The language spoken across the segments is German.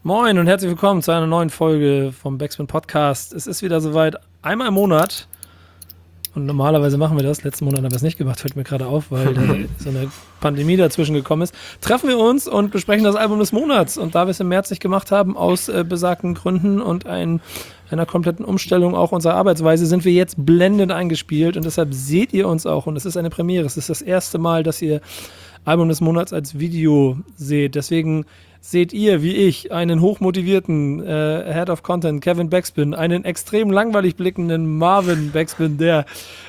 Moin und herzlich willkommen zu einer neuen Folge vom Backspin Podcast. Es ist wieder soweit, einmal im Monat. Und normalerweise machen wir das. Letzten Monat haben wir es nicht gemacht, fällt mir gerade auf, weil da so eine Pandemie dazwischen gekommen ist. Treffen wir uns und besprechen das Album des Monats. Und da wir es im März nicht gemacht haben, aus besagten Gründen und einer kompletten Umstellung auch unserer Arbeitsweise, sind wir jetzt blendend eingespielt. Und deshalb seht ihr uns auch. Und es ist eine Premiere. Es ist das erste Mal, dass ihr Album des Monats als Video seht. Deswegen seht ihr, wie ich, einen hochmotivierten Head of Content, Kevin Backspin, einen extrem langweilig blickenden Marvin Backspin, der,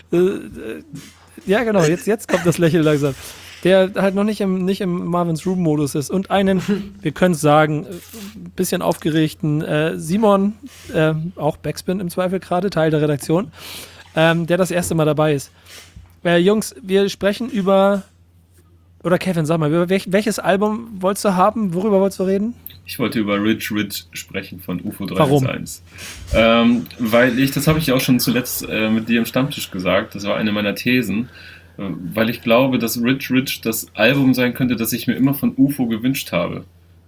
ja genau, jetzt kommt das Lächeln langsam, der halt noch nicht im Marvins Room-Modus ist, und einen, wir können es sagen, ein bisschen aufgeregten Simon, auch Backspin im Zweifel gerade, Teil der Redaktion, der das erste Mal dabei ist. Jungs, wir sprechen über... Oder Kevin, sag mal, welches Album wolltest du haben? Worüber wolltest du reden? Ich wollte über Rich Rich sprechen von UFO 311. Warum? Weil das habe ich ja auch schon zuletzt mit dir im Stammtisch gesagt, das war eine meiner Thesen, weil ich glaube, dass Rich Rich das Album sein könnte, das ich mir immer von UFO gewünscht habe.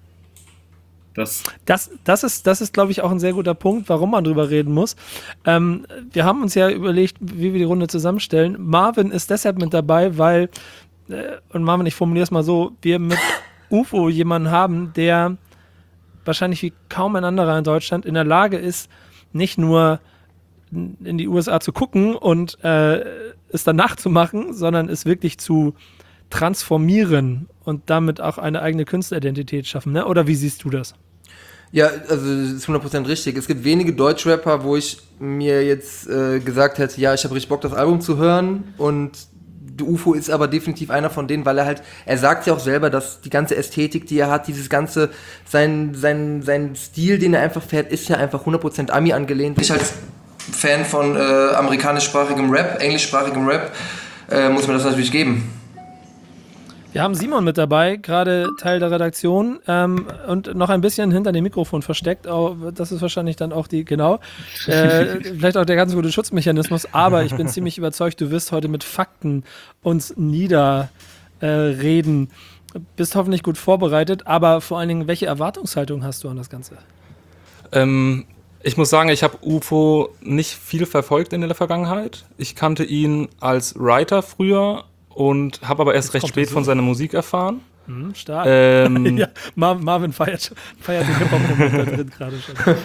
Das ist, glaube ich, auch ein sehr guter Punkt, warum man drüber reden muss. Wir haben uns ja überlegt, wie wir die Runde zusammenstellen. Marvin ist deshalb mit dabei, weil... Und Marvin, ich formuliere es mal so, wir mit UFO jemanden haben, der wahrscheinlich wie kaum ein anderer in Deutschland in der Lage ist, nicht nur in die USA zu gucken und es dann nachzumachen, sondern es wirklich zu transformieren und damit auch eine eigene Künstleridentität schaffen, ne? Oder wie siehst du das? Ja, also das ist 100% richtig. Es gibt wenige Deutschrapper, wo ich mir jetzt gesagt hätte, ja, ich habe richtig Bock, das Album zu hören, und UFO ist aber definitiv einer von denen, weil er sagt ja auch selber, dass die ganze Ästhetik, die er hat, dieses ganze, sein Stil, den er einfach fährt, ist ja einfach 100% Ami angelehnt. Ich als Fan von amerikanischsprachigem Rap, englischsprachigem Rap, muss mir das natürlich geben. Wir haben Simon mit dabei, gerade Teil der Redaktion, und noch ein bisschen hinter dem Mikrofon versteckt. Das ist wahrscheinlich dann auch vielleicht auch der ganz gute Schutzmechanismus, aber ich bin ziemlich überzeugt, du wirst heute mit Fakten uns niederreden. Bist hoffentlich gut vorbereitet, aber vor allen Dingen, welche Erwartungshaltung hast du an das Ganze? Ich muss sagen, ich habe UFO nicht viel verfolgt in der Vergangenheit. Ich kannte ihn als Writer früher und habe aber erst recht spät von seiner Musik erfahren. Stark. Ja, Marvin feiert den Hip-Hop-Moment da drin gerade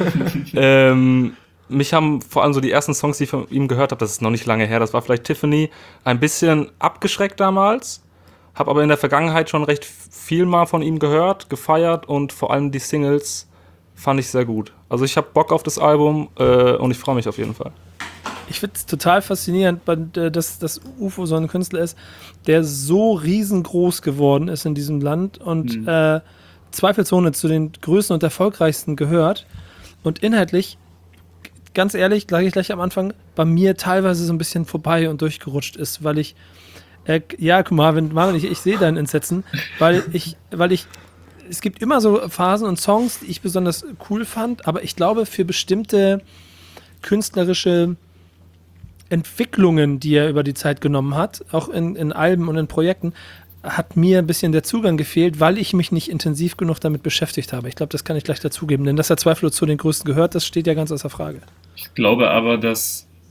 schon. Mich haben vor allem so die ersten Songs, die ich von ihm gehört habe, das ist noch nicht lange her, das war vielleicht Tiffany, ein bisschen abgeschreckt damals. Habe aber in der Vergangenheit schon recht viel mal von ihm gehört, gefeiert, und vor allem die Singles fand ich sehr gut. Also ich habe Bock auf das Album und ich freue mich auf jeden Fall. Ich finde es total faszinierend, dass UFO so ein Künstler ist, der so riesengroß geworden ist in diesem Land und zweifelsohne zu den größten und erfolgreichsten gehört. Und inhaltlich, ganz ehrlich, sage ich gleich am Anfang, bei mir teilweise so ein bisschen vorbei und durchgerutscht ist, weil ich, ja, Marvin, ich sehe dein Entsetzen, weil ich, es gibt immer so Phasen und Songs, die ich besonders cool fand, aber ich glaube, für bestimmte künstlerische Entwicklungen, die er über die Zeit genommen hat, auch in Alben und in Projekten, hat mir ein bisschen der Zugang gefehlt, weil ich mich nicht intensiv genug damit beschäftigt habe. Ich glaube, das kann ich gleich dazugeben, denn dass er zweifellos zu den Größten gehört, das steht ja ganz außer Frage. Ich glaube aber, dann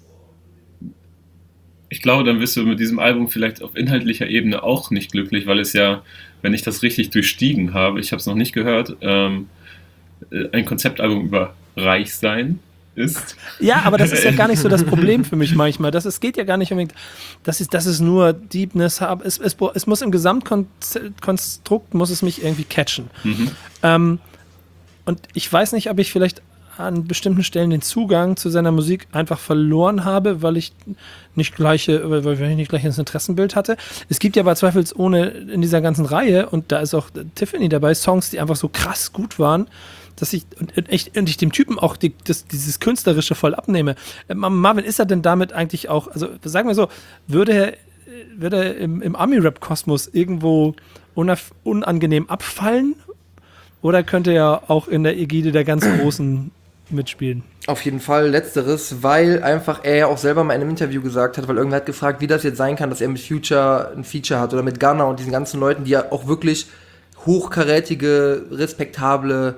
wirst du mit diesem Album vielleicht auf inhaltlicher Ebene auch nicht glücklich, weil es ja, wenn ich das richtig durchstiegen habe, ich habe es noch nicht gehört, ein Konzeptalbum über Reichsein ist. Ja, aber das ist ja gar nicht so das Problem für mich manchmal. Es geht ja gar nicht unbedingt, das ist nur Deepness. Es muss im Gesamtkonstrukt, muss es mich irgendwie catchen. Und ich weiß nicht, ob ich vielleicht an bestimmten Stellen den Zugang zu seiner Musik einfach verloren habe, weil ich nicht gleich ins Interessenbild hatte. Es gibt ja aber zweifelsohne in dieser ganzen Reihe, und da ist auch Tiffany dabei, Songs, die einfach so krass gut waren, dass ich dem Typen auch dieses Künstlerische voll abnehme. Marvin, ist er denn damit eigentlich auch, also sagen wir so, würde er im Ami-Rap-Kosmos irgendwo unangenehm abfallen? Oder könnte er auch in der Ägide der ganz Großen mitspielen? Auf jeden Fall Letzteres, weil einfach er ja auch selber mal in einem Interview gesagt hat, weil irgendwer hat gefragt, wie das jetzt sein kann, dass er mit Future ein Feature hat oder mit Gunna und diesen ganzen Leuten, die ja auch wirklich hochkarätige, respektable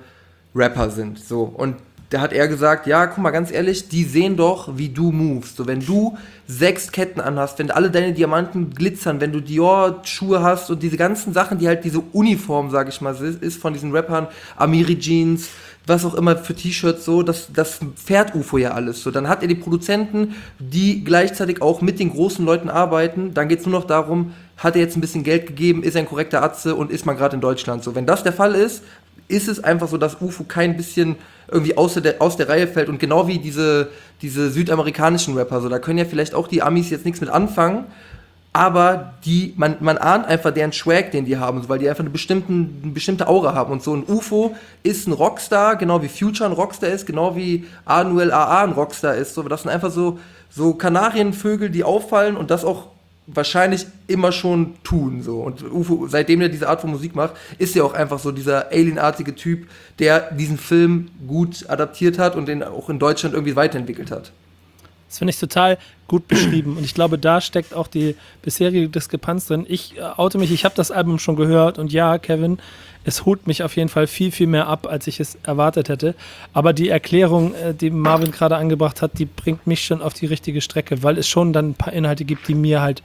Rapper sind. So. Und da hat er gesagt, ja, guck mal, ganz ehrlich, die sehen doch, wie du movest. So, wenn du 6 Ketten anhast, wenn alle deine Diamanten glitzern, wenn du Dior-Schuhe hast und diese ganzen Sachen, die halt diese Uniform, sag ich mal, ist von diesen Rappern, Amiri Jeans, was auch immer für T-Shirts, so, das fährt UFO ja alles. So, dann hat er die Produzenten, die gleichzeitig auch mit den großen Leuten arbeiten. Dann geht es nur noch darum, hat er jetzt ein bisschen Geld gegeben, ist er ein korrekter Atze und ist man gerade in Deutschland. So, wenn das der Fall ist es einfach so, dass UFO kein bisschen irgendwie aus der Reihe fällt. Und genau wie diese südamerikanischen Rapper, so, da können ja vielleicht auch die Amis jetzt nichts mit anfangen, aber man ahnt einfach deren Swag, den die haben, so, weil die einfach eine bestimmte Aura haben. Und so ein UFO ist ein Rockstar, genau wie Future ein Rockstar ist, genau wie Anuel AA ein Rockstar ist. So, das sind einfach so Kanarienvögel, die auffallen und das auch wahrscheinlich immer schon tun. So. Und UFO, seitdem er diese Art von Musik macht, ist er auch einfach so dieser alienartige Typ, der diesen Film gut adaptiert hat und den auch in Deutschland irgendwie weiterentwickelt hat. Das finde ich total gut beschrieben. Und ich glaube, da steckt auch die bisherige Diskrepanz drin. Ich oute mich, ich habe das Album schon gehört und ja, Kevin, es holt mich auf jeden Fall viel, viel mehr ab, als ich es erwartet hätte. Aber die Erklärung, die Marvin gerade angebracht hat, die bringt mich schon auf die richtige Strecke, weil es schon dann ein paar Inhalte gibt, die mir halt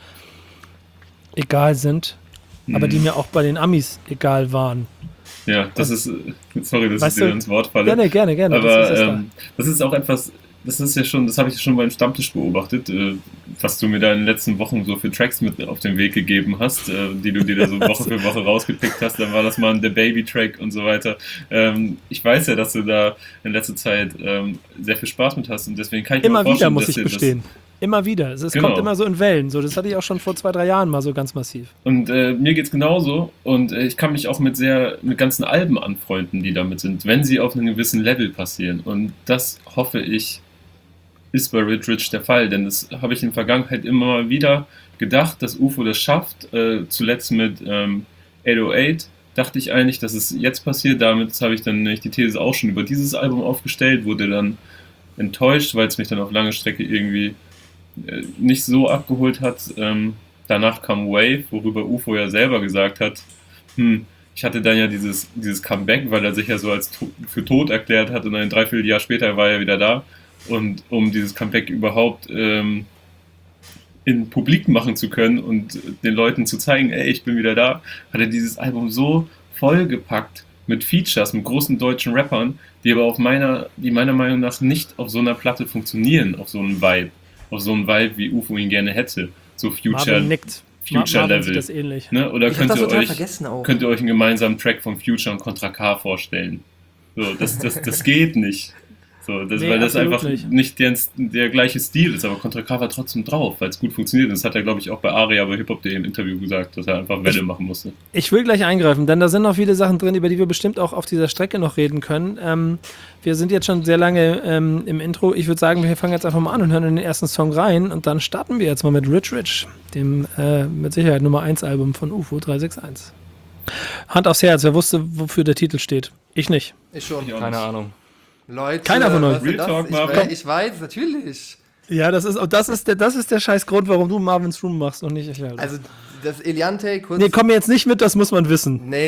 egal sind, aber die mir auch bei den Amis egal waren. Ja, das ist, sorry, dass ich dir ins Wort falle. Gerne. Aber das ist auch etwas, das ist ja schon, das habe ich schon beim Stammtisch beobachtet, was du mir da in den letzten Wochen so für Tracks mit auf den Weg gegeben hast, die du dir da so Woche für Woche rausgepickt hast, dann war das mal der Baby-Track und so weiter. Ich weiß ja, dass du da in letzter Zeit sehr viel Spaß mit hast und deswegen kann ich mir vorstellen, immer wieder muss ich bestehen. Immer wieder. Es kommt immer so in Wellen. So, das hatte ich auch schon vor 2-3 Jahren mal so ganz massiv. Und mir geht's genauso. Und ich kann mich auch mit ganzen Alben anfreunden, die damit sind, wenn sie auf einem gewissen Level passieren. Und das hoffe ich, ist bei Rich Rich der Fall. Denn das habe ich in der Vergangenheit immer mal wieder gedacht, dass UFO das schafft. Zuletzt mit 808 dachte ich eigentlich, dass es jetzt passiert. Damit habe ich dann nämlich die These auch schon über dieses Album aufgestellt, wurde dann enttäuscht, weil es mich dann auf lange Strecke irgendwie nicht so abgeholt hat. Danach kam Wave, worüber UFO ja selber gesagt hat, ich hatte dann ja dieses Comeback, weil er sich ja so als für tot erklärt hat und ein Dreivierteljahr später war er wieder da. Und um dieses Comeback überhaupt in publik machen zu können und den Leuten zu zeigen, ey, ich bin wieder da, hat er dieses Album so vollgepackt mit Features, mit großen deutschen Rappern, die aber die meiner Meinung nach nicht auf so einer Platte funktionieren, auf so einem Vibe, wie UFO ihn gerne hätte. So Future-Level. Sieht das ähnlich. Ne? Oder könnt ihr euch einen gemeinsamen Track von Future und Contra K vorstellen? So, das geht nicht. So, weil das einfach nicht der gleiche Stil ist, aber Contra K war trotzdem drauf, weil es gut funktioniert. Das hat er, glaube ich, auch bei Aria, bei Hip-Hop.de im Interview gesagt, dass er einfach Welle machen musste. Ich will gleich eingreifen, denn da sind noch viele Sachen drin, über die wir bestimmt auch auf dieser Strecke noch reden können. Wir sind jetzt schon sehr lange im Intro. Ich würde sagen, wir fangen jetzt einfach mal an und hören in den ersten Song rein und dann starten wir jetzt mal mit Rich Rich, dem mit Sicherheit Nummer 1 Album von UFO 361. Hand aufs Herz, wer wusste, wofür der Titel steht? Ich nicht. Ich schon. Keine Ahnung. Leute, keiner von euch. Real Talk, ich weiß, natürlich. Ja, das ist der scheiß Grund, warum du Marvin's Room machst und nicht ich. Also, das Eliante, kurz... Nee, komm mir jetzt nicht mit, das muss man wissen. Nee.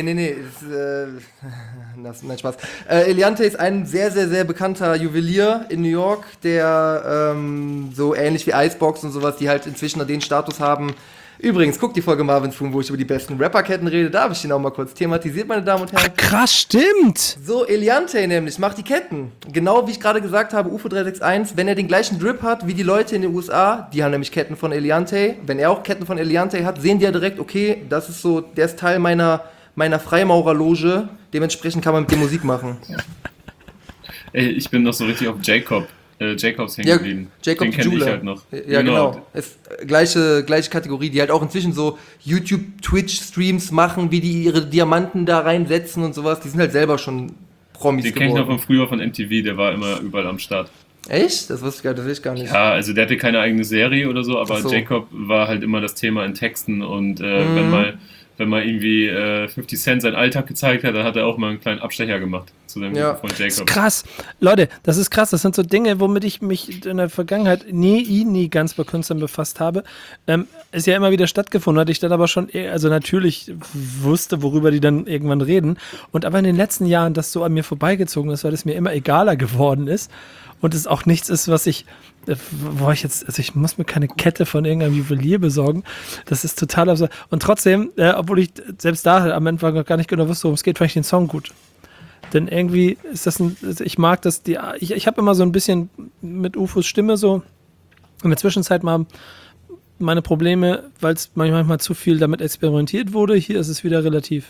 Nein, Spaß. Eliante ist ein sehr, sehr, sehr bekannter Juwelier in New York, der so ähnlich wie Icebox und sowas, die halt inzwischen den Status haben. Übrigens, guckt die Folge Marvin's Room, wo ich über die besten Rapperketten rede, da habe ich den auch mal kurz thematisiert, meine Damen und Herren. Ach, krass, stimmt! So, Eliante nämlich macht die Ketten. Genau wie ich gerade gesagt habe, UFO 361, wenn er den gleichen Drip hat wie die Leute in den USA, die haben nämlich Ketten von Eliante, wenn er auch Ketten von Eliante hat, sehen die ja direkt, okay, das ist so, der ist Teil meiner Freimaurerloge, dementsprechend kann man mit dem Musik machen. Ey, ich bin noch so richtig auf Jacobs hängen geblieben. Jacob den kenne ich halt noch. Ja, genau. Ist gleiche Kategorie, die halt auch inzwischen so YouTube-Twitch-Streams machen, wie die ihre Diamanten da reinsetzen und sowas. Die sind halt selber schon Promis geworden. Den kenne ich noch von früher von MTV, der war immer überall am Start. Echt? Das wusste ich gar nicht. Ja, also der hatte keine eigene Serie oder so, aber Jacob war halt immer das Thema in Texten und wenn mal irgendwie 50 Cent seinen Alltag gezeigt hat, dann hat er auch mal einen kleinen Abstecher gemacht zu deinem Jacob. Das ist krass. Leute, das ist krass. Das sind so Dinge, womit ich mich in der Vergangenheit nie ganz bei Künstlern befasst habe. Ist ja immer wieder stattgefunden, hatte ich dann aber schon, also natürlich wusste, worüber die dann irgendwann reden. Und aber in den letzten Jahren das so an mir vorbeigezogen ist, weil es mir immer egaler geworden ist. Und es auch nichts ist, was ich muss mir keine Kette von irgendeinem Juwelier besorgen. Das ist total absurd. Und trotzdem, obwohl ich selbst da am Anfang noch gar nicht genau wusste, worum es geht, fand ich den Song gut. Denn irgendwie ist das ich mag das, ich habe immer so ein bisschen mit UFOs Stimme so in der Zwischenzeit mal meine Probleme, weil es manchmal zu viel damit experimentiert wurde. Hier ist es wieder relativ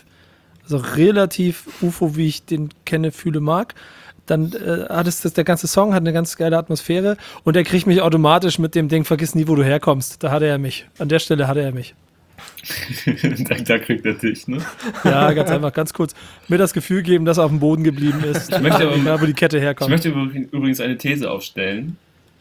UFO, wie ich den kenne, fühle, mag. Dann der ganze Song hat eine ganz geile Atmosphäre und er kriegt mich automatisch mit dem Ding, vergiss nie, wo du herkommst. Da hatte er mich. An der Stelle hatte er mich. Da kriegt er dich, ne? Ja, ganz einfach, ganz kurz. Mir das Gefühl geben, dass er auf dem Boden geblieben ist. Ich möchte wo die Kette herkommt. Ich möchte übrigens eine These aufstellen.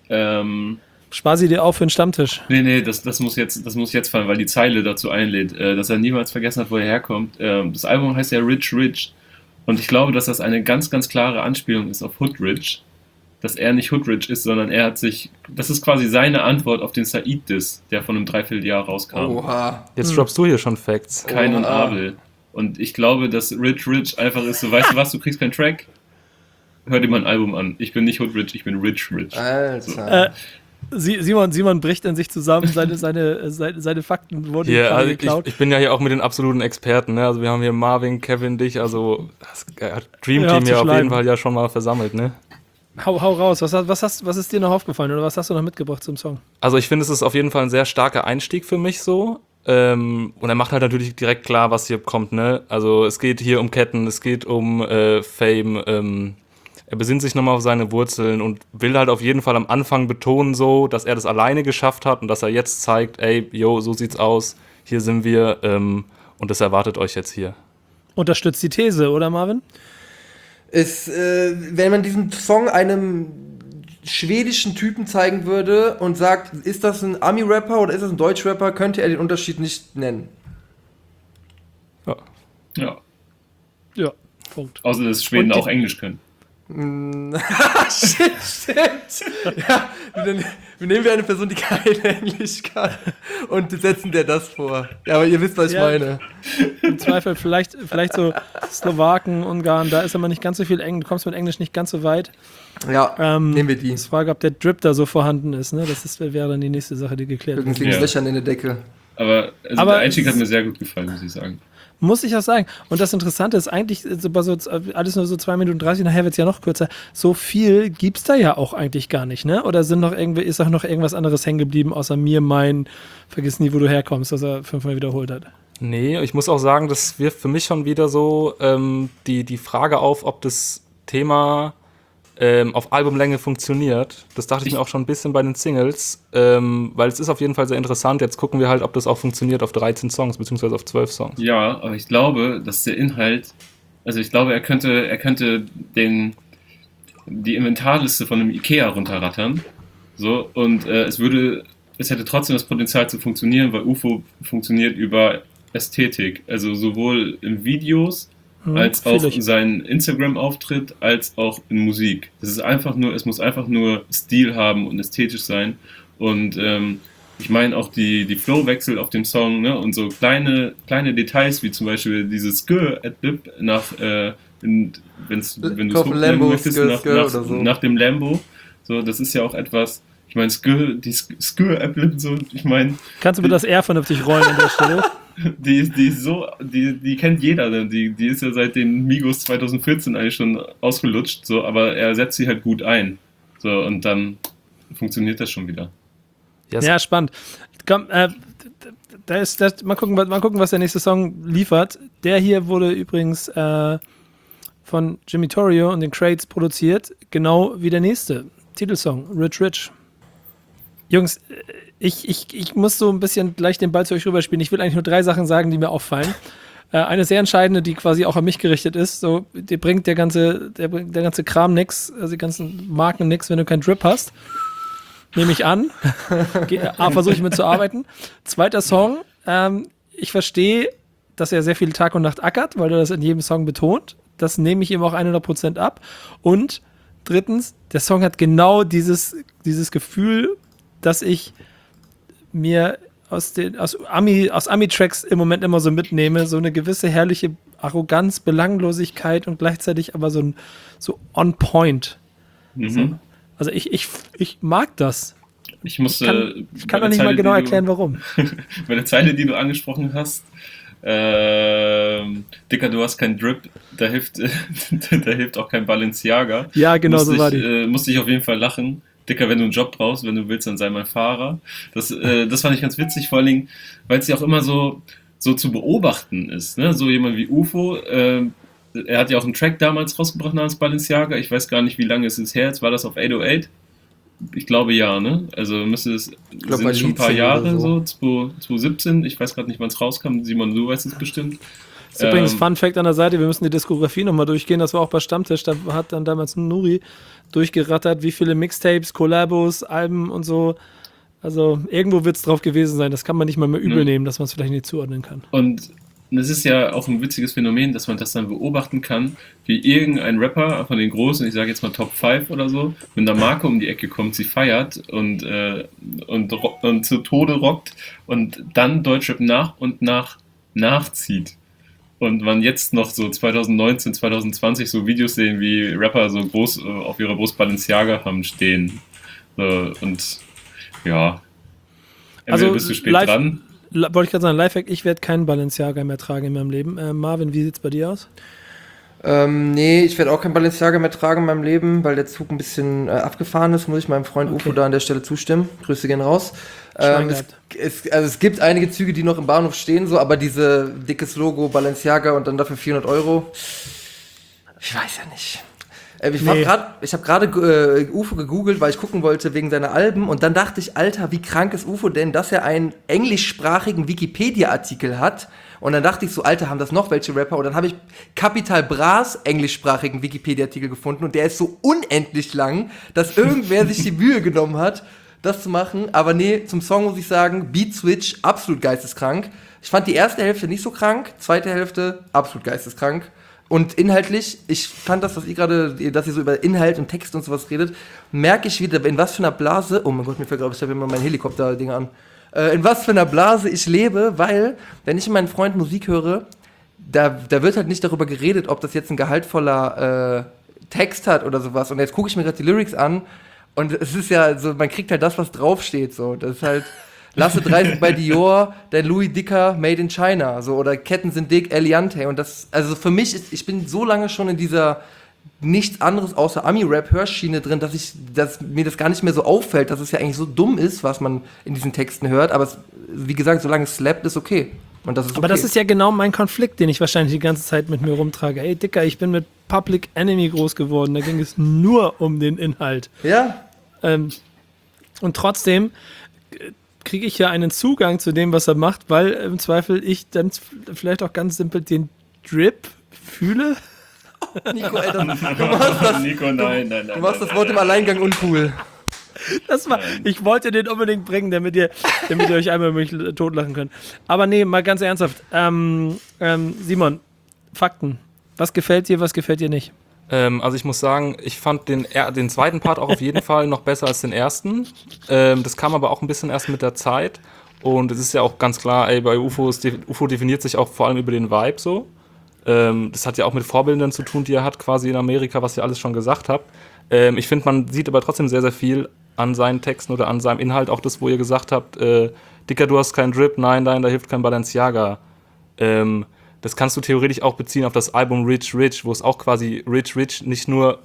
Spar sie dir auf für den Stammtisch. Nee, das muss jetzt fallen, weil die Zeile dazu einlädt, dass er niemals vergessen hat, wo er herkommt. Das Album heißt ja Rich Rich. Und ich glaube, dass das eine ganz, ganz klare Anspielung ist auf Hoodrich. Dass er nicht Hoodrich ist, sondern das ist quasi seine Antwort auf den Said-Diss, der von einem Dreivierteljahr rauskam. Oha. Jetzt droppst du hier schon Facts. Kain und Abel. Und ich glaube, dass Rich einfach ist so, weißt du was, du kriegst keinen Track, hör dir mal ein Album an. Ich bin nicht Hoodrich, ich bin Rich. Alter. Simon bricht in sich zusammen, seine Fakten wurden gerade geklaut. Ich bin ja hier auch mit den absoluten Experten, ne? Also wir haben hier Marvin, Kevin, dich, also das Dream Team hier auf jeden Fall ja schon mal versammelt, ne? Hau raus, was ist dir noch aufgefallen oder was hast du noch mitgebracht zum Song? Also ich finde, es ist auf jeden Fall ein sehr starker Einstieg für mich so. Und er macht halt natürlich direkt klar, was hier kommt, ne? Also es geht hier um Ketten, es geht um Fame, er besinnt sich nochmal auf seine Wurzeln und will halt auf jeden Fall am Anfang betonen so, dass er das alleine geschafft hat und dass er jetzt zeigt, ey, yo, so sieht's aus, hier sind wir und das erwartet euch jetzt hier. Unterstützt die These, oder Marvin? Wenn man diesen Song einem schwedischen Typen zeigen würde und sagt, ist das ein Ami-Rapper oder ist das ein Deutsch-Rapper, könnte er den Unterschied nicht nennen. Ja, Punkt. Außer dass Schweden auch Englisch können. Stimmt. Ja, wir nehmen eine Person, die kein Englisch kann und setzen der das vor. Ja, aber ihr wisst, was ich meine. Im Zweifel vielleicht so Slowaken, Ungarn, da ist aber nicht ganz so viel Englisch, du kommst mit Englisch nicht ganz so weit. Ja, nehmen wir die. Ich frage, ob der Drip da so vorhanden ist, ne? wäre dann die nächste Sache, die geklärt wird. Deswegen Löchern in der Decke. Aber der Einstieg hat mir sehr gut gefallen, muss ich sagen. Muss ich auch sagen. Und das Interessante ist eigentlich, alles nur so 2 Minuten 30, nachher wird es ja noch kürzer. So viel gibt's da ja auch eigentlich gar nicht, ne? Oder ist auch noch irgendwas anderes hängen geblieben, außer vergiss nie, wo du herkommst, dass er 5-mal wiederholt hat? Nee, ich muss auch sagen, das wirft für mich schon wieder so die Frage auf, ob das Thema auf Albumlänge funktioniert. Das dachte ich mir auch schon ein bisschen bei den Singles, weil es ist auf jeden Fall sehr interessant. Jetzt gucken wir halt, ob das auch funktioniert auf 13 Songs, beziehungsweise auf 12 Songs. Ja, aber ich glaube, dass der Inhalt, also ich glaube, er könnte die Inventarliste von einem Ikea runterrattern, so, und es hätte trotzdem das Potenzial zu funktionieren, weil UFO funktioniert über Ästhetik, also sowohl in Videos, als auch seinen Instagram-Auftritt, als auch in Musik. Es muss einfach nur Stil haben und ästhetisch sein. Und ich meine auch die Flowwechsel auf dem Song, ne? Und so kleine Details, wie zum Beispiel dieses Skr-Adlib wenn du es nennen möchtest, nach dem Lambo. So, das ist ja auch etwas, ich meine, die Skr-Adlib, so, ich meine... Kannst du mir das R vernünftig rollen an der Stelle? Die kennt jeder, die ist ja seit den Migos 2014 eigentlich schon ausgelutscht, so, aber er setzt sie halt gut ein. So, und dann funktioniert das schon wieder. Ja, spannend. Komm, mal gucken, was der nächste Song liefert. Der hier wurde übrigens von Jimmy Torrio und den Crates produziert, genau wie der nächste Titelsong, Rich Rich. Jungs, ich muss so ein bisschen gleich den Ball zu euch rüberspielen. Ich will eigentlich nur 3 Sachen sagen, die mir auffallen. Eine sehr entscheidende, die quasi auch an mich gerichtet ist. So, dir bringt der ganze Kram nix, also die ganzen Marken nix, wenn du keinen Drip hast. Nehme ich an. Versuche ich mitzuarbeiten. Zweiter Song. Ich verstehe, dass er sehr viel Tag und Nacht ackert, weil er das in jedem Song betont. das nehme ich ihm auch 100% ab. Und drittens, der Song hat genau dieses Gefühl, dass ich mir aus Ami-Tracks im Moment immer so mitnehme, so eine gewisse herrliche Arroganz, Belanglosigkeit und gleichzeitig aber so on point. Mhm. So. Also ich mag das. Ich kann doch nicht mal genau erklären, warum. Bei der Zeile, die du angesprochen hast, Dicker, du hast keinen Drip, da hilft auch kein Balenciaga. Ja, genau, so war die. Musste ich auf jeden Fall lachen. Dicker, wenn du einen Job brauchst, wenn du willst, dann sei mein Fahrer. Das fand ich ganz witzig, vor allen Dingen, weil es ja auch immer so zu beobachten ist. Ne? So jemand wie UFO, er hat ja auch einen Track damals rausgebracht namens Balenciaga. Ich weiß gar nicht, wie lange es ist her. Jetzt war das auf 808. Ich glaube ja, ne? Also müsste es sind schon ein paar Jahre so 2017. Ich weiß gerade nicht, wann es rauskam. Simon, du weißt es bestimmt. Das ist übrigens Fun Fact an der Seite, wir müssen die Diskografie nochmal durchgehen. Das war auch bei Stammtisch, da hat dann damals Nuri durchgerattert, wie viele Mixtapes, Collabos, Alben und so. Also irgendwo wird es drauf gewesen sein. Das kann man nicht mal mehr übel nehmen, dass man es vielleicht nicht zuordnen kann. Und es ist ja auch ein witziges Phänomen, dass man das dann beobachten kann, wie irgendein Rapper von den Großen, ich sage jetzt mal Top 5 oder so, mit einer Marke um die Ecke kommt, sie feiert und zu Tode rockt und dann Deutschrap nach und nach nachzieht. Und man jetzt noch so 2019, 2020 so Videos sehen, wie Rapper so groß auf ihrer Brust Balenciaga haben stehen. Und ja, entweder bist du spät dran. Wollte ich gerade sagen, Lifehack, ich werde keinen Balenciaga mehr tragen in meinem Leben. Marvin, wie sieht's bei dir aus? Nee, ich werde auch kein Balenciaga mehr tragen in meinem Leben, weil der Zug ein bisschen abgefahren ist, muss ich meinem Freund UFO da an der Stelle zustimmen. Grüße gehen raus. Es gibt einige Züge, die noch im Bahnhof stehen, so, aber diese dickes Logo Balenciaga und dann dafür 400 €, ich weiß ja nicht. Ich habe gerade UFO gegoogelt, weil ich gucken wollte wegen seiner Alben und dann dachte ich, Alter, wie krank ist UFO denn, dass er einen englischsprachigen Wikipedia-Artikel hat. Und dann dachte ich so, Alter, haben das noch welche Rapper? Und dann habe ich Capital Bras englischsprachigen Wikipedia-Artikel gefunden und der ist so unendlich lang, dass irgendwer sich die Mühe genommen hat, das zu machen. Aber nee, zum Song muss ich sagen, Beat Switch, absolut geisteskrank. Ich fand die erste Hälfte nicht so krank, zweite Hälfte absolut geisteskrank. Und inhaltlich, ich fand das, dass ihr so über Inhalt und Text und sowas redet, merke ich wieder, in was für einer Blase, oh mein Gott, mir fällt gerade, ich habe immer mein Helikopter-Ding an, in was für einer Blase ich lebe, weil, wenn ich mit meinem Freund Musik höre, da wird halt nicht darüber geredet, ob das jetzt ein gehaltvoller Text hat oder sowas. Und jetzt gucke ich mir gerade die Lyrics an und es ist ja so, man kriegt halt das, was draufsteht, so. Das ist halt, Lasse 30 bei Dior, der Louis Dicker, Made in China, so, oder Ketten sind dick, Eliante. Und das, also für mich ich bin so lange schon in dieser nichts anderes außer Ami-Rap-Hörschiene drin, dass mir das gar nicht mehr so auffällt, dass es ja eigentlich so dumm ist, was man in diesen Texten hört. Aber wie gesagt, solange es slappt, ist okay. Und das ist okay. Aber das ist ja genau mein Konflikt, den ich wahrscheinlich die ganze Zeit mit mir rumtrage. Ey, Dicker, ich bin mit Public Enemy groß geworden. Da ging es nur um den Inhalt. Ja. Und trotzdem kriege ich ja einen Zugang zu dem, was er macht, weil im Zweifel ich dann vielleicht auch ganz simpel den Drip fühle. Nico, Alter, du machst das Wort im Alleingang uncool. Ich wollte den unbedingt bringen, damit ihr euch einmal mich totlachen könnt. Aber nee, mal ganz ernsthaft. Simon, Fakten. Was gefällt dir, was gefällt dir nicht? Also ich muss sagen, ich fand den zweiten Part auch auf jeden Fall noch besser als den ersten. Das kam aber auch ein bisschen erst mit der Zeit. Und es ist ja auch ganz klar, bei UFO definiert sich auch vor allem über den Vibe so. Das hat ja auch mit Vorbildern zu tun, die er hat quasi in Amerika, was ihr alles schon gesagt habt. Ich finde, man sieht aber trotzdem sehr, sehr viel an seinen Texten oder an seinem Inhalt. Auch das, wo ihr gesagt habt, Dicker, du hast keinen Drip, nein, da hilft kein Balenciaga. Das kannst du theoretisch auch beziehen auf das Album Rich Rich, wo es auch quasi Rich nicht nur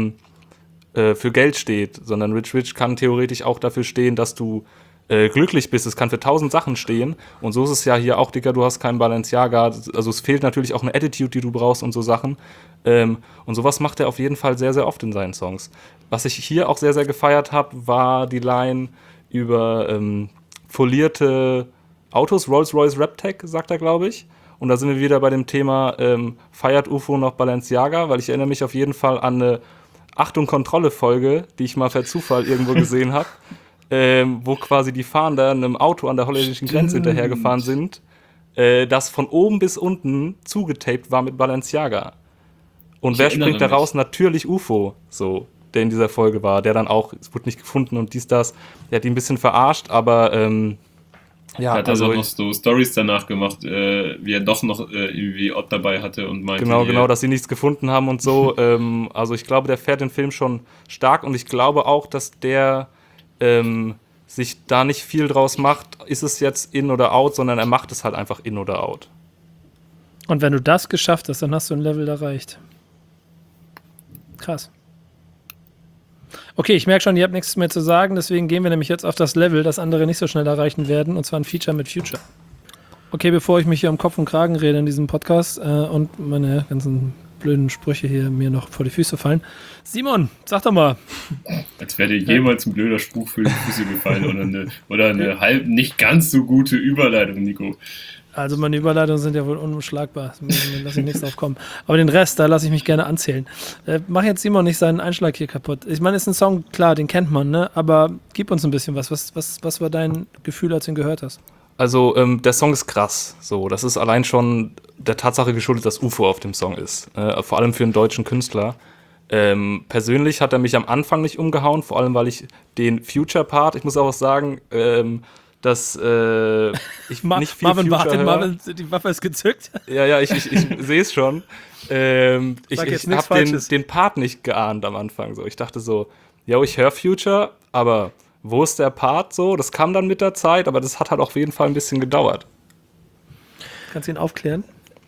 für Geld steht, sondern Rich Rich kann theoretisch auch dafür stehen, dass du glücklich bist. Es kann für 1000 Sachen stehen. Und so ist es ja hier auch, Dicker, du hast keinen Balenciaga. Also es fehlt natürlich auch eine Attitude, die du brauchst und so Sachen. Und sowas macht er auf jeden Fall sehr, sehr oft in seinen Songs. Was ich hier auch sehr, sehr gefeiert habe, war die Line über folierte Autos, Rolls-Royce Rap-Tech, sagt er, glaube ich. Und da sind wir wieder bei dem Thema, feiert UFO noch Balenciaga? Weil ich erinnere mich auf jeden Fall an eine Achtung-Kontrolle-Folge, die ich mal per Zufall irgendwo gesehen habe, wo quasi die Fahnder einem Auto an der holländischen Grenze hinterhergefahren sind, das von oben bis unten zugetaped war mit Balenciaga. Und wer springt da raus? Natürlich UFO, so, der in dieser Folge war, der dann auch, es wurde nicht gefunden und dies, das, der hat ihn ein bisschen verarscht, aber ja, hat also noch so Storys danach gemacht, wie er doch noch irgendwie Ott dabei hatte und meinte... Genau, dass sie nichts gefunden haben und so. Also ich glaube, der fährt den Film schon stark und ich glaube auch, dass der sich da nicht viel draus macht, ist es jetzt in oder out, sondern er macht es halt einfach in oder out. Und wenn du das geschafft hast, dann hast du ein Level erreicht. Krass. Okay, ich merke schon, ihr habt nichts mehr zu sagen, deswegen gehen wir nämlich jetzt auf das Level, das andere nicht so schnell erreichen werden, und zwar ein Feature mit Future. Okay, bevor ich mich hier um Kopf und Kragen rede in diesem Podcast und meine ganzen blöden Sprüche hier mir noch vor die Füße fallen. Simon, sag doch mal. Als wäre dir jemals ein blöder Spruch für die Füße gefallen oder eine halb nicht ganz so gute Überleitung, Nico. Also meine Überleitungen sind ja wohl unumschlagbar. Da lasse ich nichts drauf kommen. Aber den Rest, da lasse ich mich gerne anzählen. Mach jetzt Simon nicht seinen Einschlag hier kaputt. Ich meine, ist ein Song, klar, den kennt man, ne? Aber gib uns ein bisschen was. Was war dein Gefühl, als du ihn gehört hast? Also der Song ist krass. So, das ist allein schon der Tatsache geschuldet, dass UFO auf dem Song ist. Vor allem für einen deutschen Künstler. Persönlich hat er mich am Anfang nicht umgehauen, vor allem weil ich den Future-Part, ich muss auch sagen, dass ich nicht viel Marvin Future höre. Marvin, die Waffe ist gezückt. Ja, ich sehe es schon. Ich habe den Part nicht geahnt am Anfang. So. Ich dachte so, ich höre Future, aber wo ist der Part so? Das kam dann mit der Zeit, aber das hat halt auf jeden Fall ein bisschen gedauert. Kannst du ihn aufklären?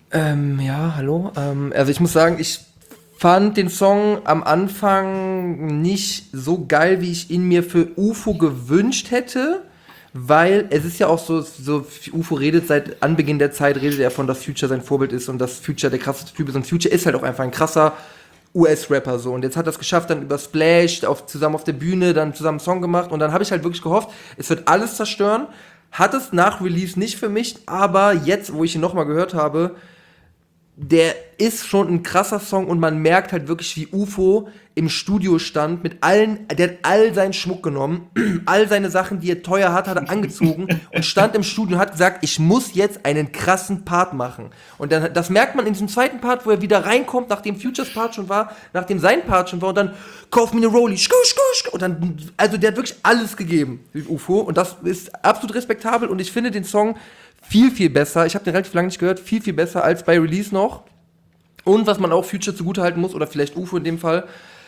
Ja, hallo. Also ich muss sagen, ich fand den Song am Anfang nicht so geil, wie ich ihn mir für UFO gewünscht hätte. Weil es ist ja auch so UFO redet seit Anbeginn der Zeit, redet er davon, dass Future sein Vorbild ist und dass Future der krasseste Typ ist. Und Future ist halt auch einfach ein krasser US-Rapper so. Und jetzt hat er es geschafft, dann über Splash, zusammen auf der Bühne, dann zusammen einen Song gemacht. Und dann habe ich halt wirklich gehofft, es wird alles zerstören. Hat es nach Release nicht für mich, aber jetzt, wo ich ihn nochmal gehört habe, der ist schon ein krasser Song und man merkt halt wirklich, wie UFO im Studio stand der hat all seinen Schmuck genommen, all seine Sachen, die er teuer hat er angezogen und stand im Studio und hat gesagt, ich muss jetzt einen krassen Part machen. Und dann, das merkt man in diesem zweiten Part, wo er wieder reinkommt, nachdem Futures Part schon war, nachdem sein Part schon war und dann, kauf mir eine Rolli, und dann, also der hat wirklich alles gegeben, UFO, und das ist absolut respektabel und ich finde den Song viel, viel besser. Ich habe den relativ lange nicht gehört. Viel, viel besser als bei Release noch. Und was man auch Future zugutehalten muss, oder vielleicht UFO in dem Fall,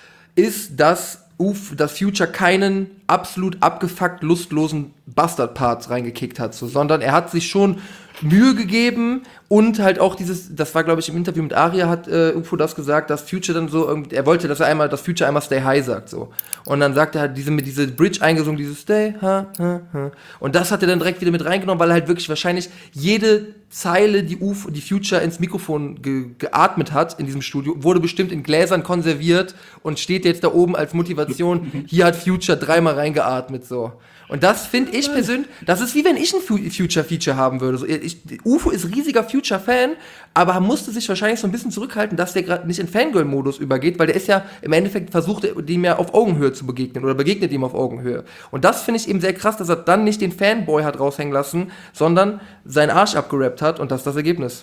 ist, dass Future keinen absolut abgefuckt lustlosen Bastard-Part reingekickt hat, sondern er hat sich schon Mühe gegeben und halt auch das war glaube ich im Interview mit Aria, hat UFO das gesagt, dass Future dann so, er wollte, dass Future einmal Stay High sagt, so. Und dann sagt er halt diese Bridge eingesungen, dieses Stay High, und das hat er dann direkt wieder mit reingenommen, weil er halt wirklich wahrscheinlich jede Zeile, die Future ins Mikrofon geatmet hat in diesem Studio, wurde bestimmt in Gläsern konserviert und steht jetzt da oben als Motivation, hier hat Future dreimal reingeatmet, so. Und das finde ich persönlich, das ist wie wenn ich ein Future-Feature haben würde. So, UFO ist riesiger Future-Fan, aber musste sich wahrscheinlich so ein bisschen zurückhalten, dass der gerade nicht in Fangirl-Modus übergeht, weil der ist ja im Endeffekt versucht, dem ja auf Augenhöhe zu begegnen oder begegnet ihm auf Augenhöhe. Und das finde ich eben sehr krass, dass er dann nicht den Fanboy hat raushängen lassen, sondern seinen Arsch abgerappt hat und das ist das Ergebnis.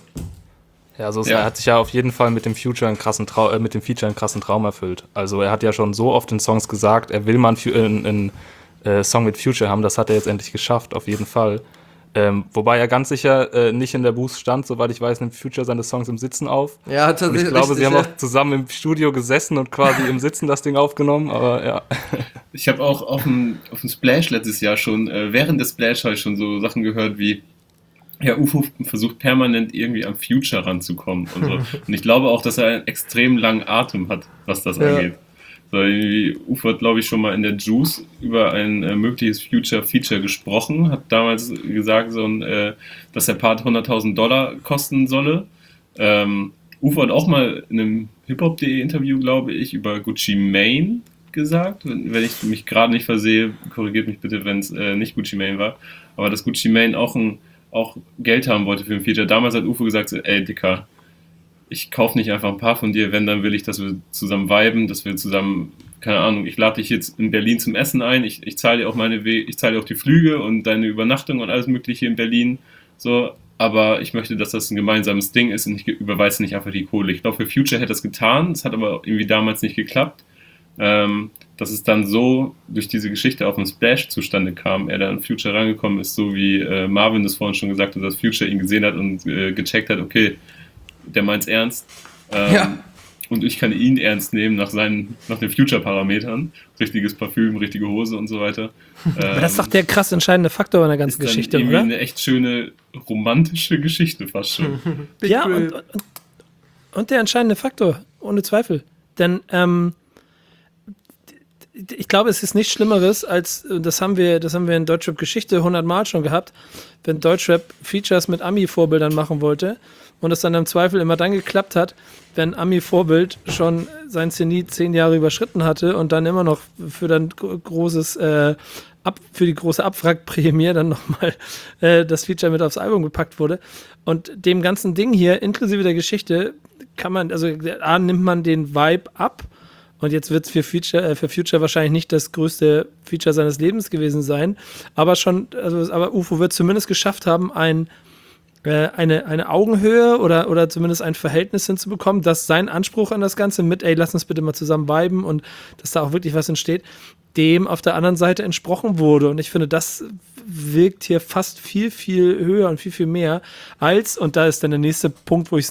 Ja, also er hat sich ja auf jeden Fall mit dem Feature einen krassen Traum erfüllt. Also er hat ja schon so oft in Songs gesagt, er will mal einen Song mit Future haben, das hat er jetzt endlich geschafft, auf jeden Fall. Wobei er ganz sicher nicht in der Booth stand, soweit ich weiß, nimmt Future seine Songs im Sitzen auf. Ja, tatsächlich. Und ich glaube, sie haben auch zusammen im Studio gesessen und quasi im Sitzen das Ding aufgenommen, aber ja. Ich habe auch auf dem Splash letztes Jahr schon, während des Splash habe ich schon so Sachen gehört wie, ja, UFO versucht permanent irgendwie am Future ranzukommen und so. Und ich glaube auch, dass er einen extrem langen Atem hat, was das angeht. So, UFO hat, glaube ich, schon mal in der Juice über ein mögliches Future-Feature gesprochen, hat damals gesagt, dass der Part $100.000 kosten solle. UFO hat auch mal in einem Hip-Hop.de Interview, glaube ich, über Gucci Mane gesagt. Wenn ich mich gerade nicht versehe, korrigiert mich bitte, wenn es nicht Gucci Mane war. Aber dass Gucci Mane auch Geld haben wollte für ein Feature. Damals hat UFO gesagt, ey, Dicker, ich kaufe nicht einfach ein paar von dir, wenn, dann will ich, dass wir zusammen viben, dass wir zusammen, keine Ahnung, ich lade dich jetzt in Berlin zum Essen ein, ich zahle dir auch ich zahle dir auch die Flüge und deine Übernachtung und alles mögliche in Berlin, so, aber ich möchte, dass das ein gemeinsames Ding ist und ich überweise nicht einfach die Kohle. Ich glaube, für Future hätte das getan, es hat aber irgendwie damals nicht geklappt. Dass es dann so durch diese Geschichte auf den Splash zustande kam, er dann an Future rangekommen ist, so wie Marvin das vorhin schon gesagt hat, dass Future ihn gesehen hat und gecheckt hat, okay, der meint's ernst. Und ich kann ihn ernst nehmen nach den Future-Parametern. Richtiges Parfüm, richtige Hose und so weiter. Aber das ist doch der krass entscheidende Faktor in der ganzen Geschichte, irgendwie oder? Eine echt schöne, romantische Geschichte fast schon. Ja, und der entscheidende Faktor, ohne Zweifel. Denn ich glaube, es ist nichts Schlimmeres, als, das haben wir in Deutschrap-Geschichte 100-mal schon gehabt, wenn Deutschrap Features mit Ami-Vorbildern machen wollte und es dann im Zweifel immer dann geklappt hat, wenn Ami-Vorbild schon sein Zenit 10 Jahre überschritten hatte und dann immer noch für dann für die große Abwrackprämie dann nochmal das Feature mit aufs Album gepackt wurde. Und dem ganzen Ding hier, inklusive der Geschichte, nimmt man den Vibe ab. Und jetzt wird es für Future wahrscheinlich nicht das größte Feature seines Lebens gewesen sein. Aber aber UFO wird zumindest geschafft haben, eine Augenhöhe oder zumindest ein Verhältnis hinzubekommen, dass sein Anspruch an das Ganze mit, lass uns bitte mal zusammen viben und dass da auch wirklich was entsteht, dem auf der anderen Seite entsprochen wurde. Und ich finde, das wirkt hier fast viel, viel höher und viel, viel mehr als, und da ist dann der nächste Punkt, wo ich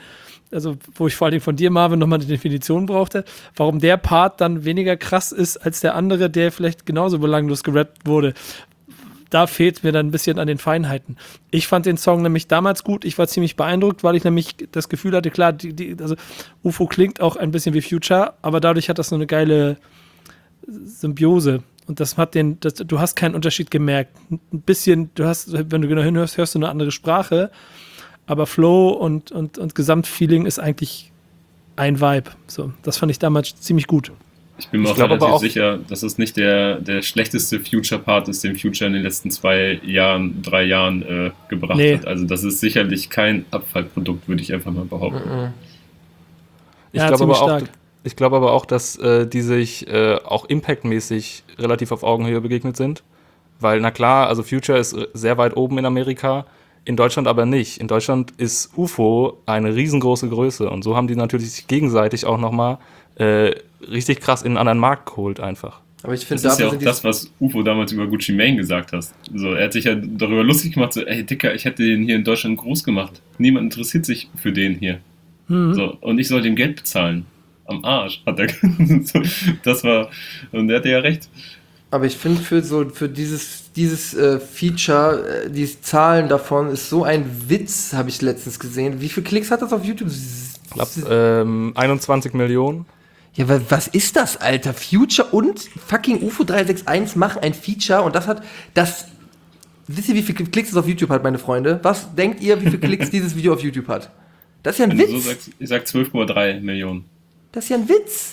vor allem von dir, Marvin, nochmal eine Definition brauchte, warum der Part dann weniger krass ist als der andere, der vielleicht genauso belanglos gerappt wurde. Da fehlt mir dann ein bisschen an den Feinheiten. Ich fand den Song nämlich damals gut. Ich war ziemlich beeindruckt, weil ich nämlich das Gefühl hatte, klar, also UFO klingt auch ein bisschen wie Future, aber dadurch hat das so eine geile Symbiose. Und das hat du hast keinen Unterschied gemerkt. Ein bisschen, wenn du genau hinhörst, hörst du eine andere Sprache. Aber Flow und Gesamtfeeling ist eigentlich ein Vibe. So, das fand ich damals ziemlich gut. Ich bin mir auch relativ sicher, dass es nicht der schlechteste Future-Part ist, den Future in den letzten 3 Jahren gebracht hat. Also das ist sicherlich kein Abfallprodukt, würde ich einfach mal behaupten. Ich glaube aber auch, dass die sich auch impactmäßig relativ auf Augenhöhe begegnet sind. Weil, na klar, also Future ist sehr weit oben in Amerika, in Deutschland aber nicht. In Deutschland ist UFO eine riesengroße Größe und so haben die natürlich sich gegenseitig auch nochmal richtig krass in einen anderen Markt geholt einfach. Aber ich finde, das ist ja auch das, was UFO damals über Gucci Mane gesagt hat. So, er hat sich ja darüber lustig gemacht, so, ey Dicker, ich hätte den hier in Deutschland groß gemacht. Niemand interessiert sich für den hier. So, und ich soll dem Geld bezahlen. Am Arsch, hat er das war, und er hatte ja recht. Aber ich finde, für dieses Feature, die Zahlen davon, ist so ein Witz, habe ich letztens gesehen. Wie viele Klicks hat das auf YouTube? Ich glaube, 21 Millionen. Ja, was ist das, Alter? Future und fucking UFO 361 machen ein Feature und wisst ihr, wie viele Klicks es auf YouTube hat, meine Freunde? Was denkt ihr, wie viele Klicks dieses Video auf YouTube hat? Das ist ja ein Witz. So sagst, ich sag 12,3 Millionen. Das ist ja ein Witz.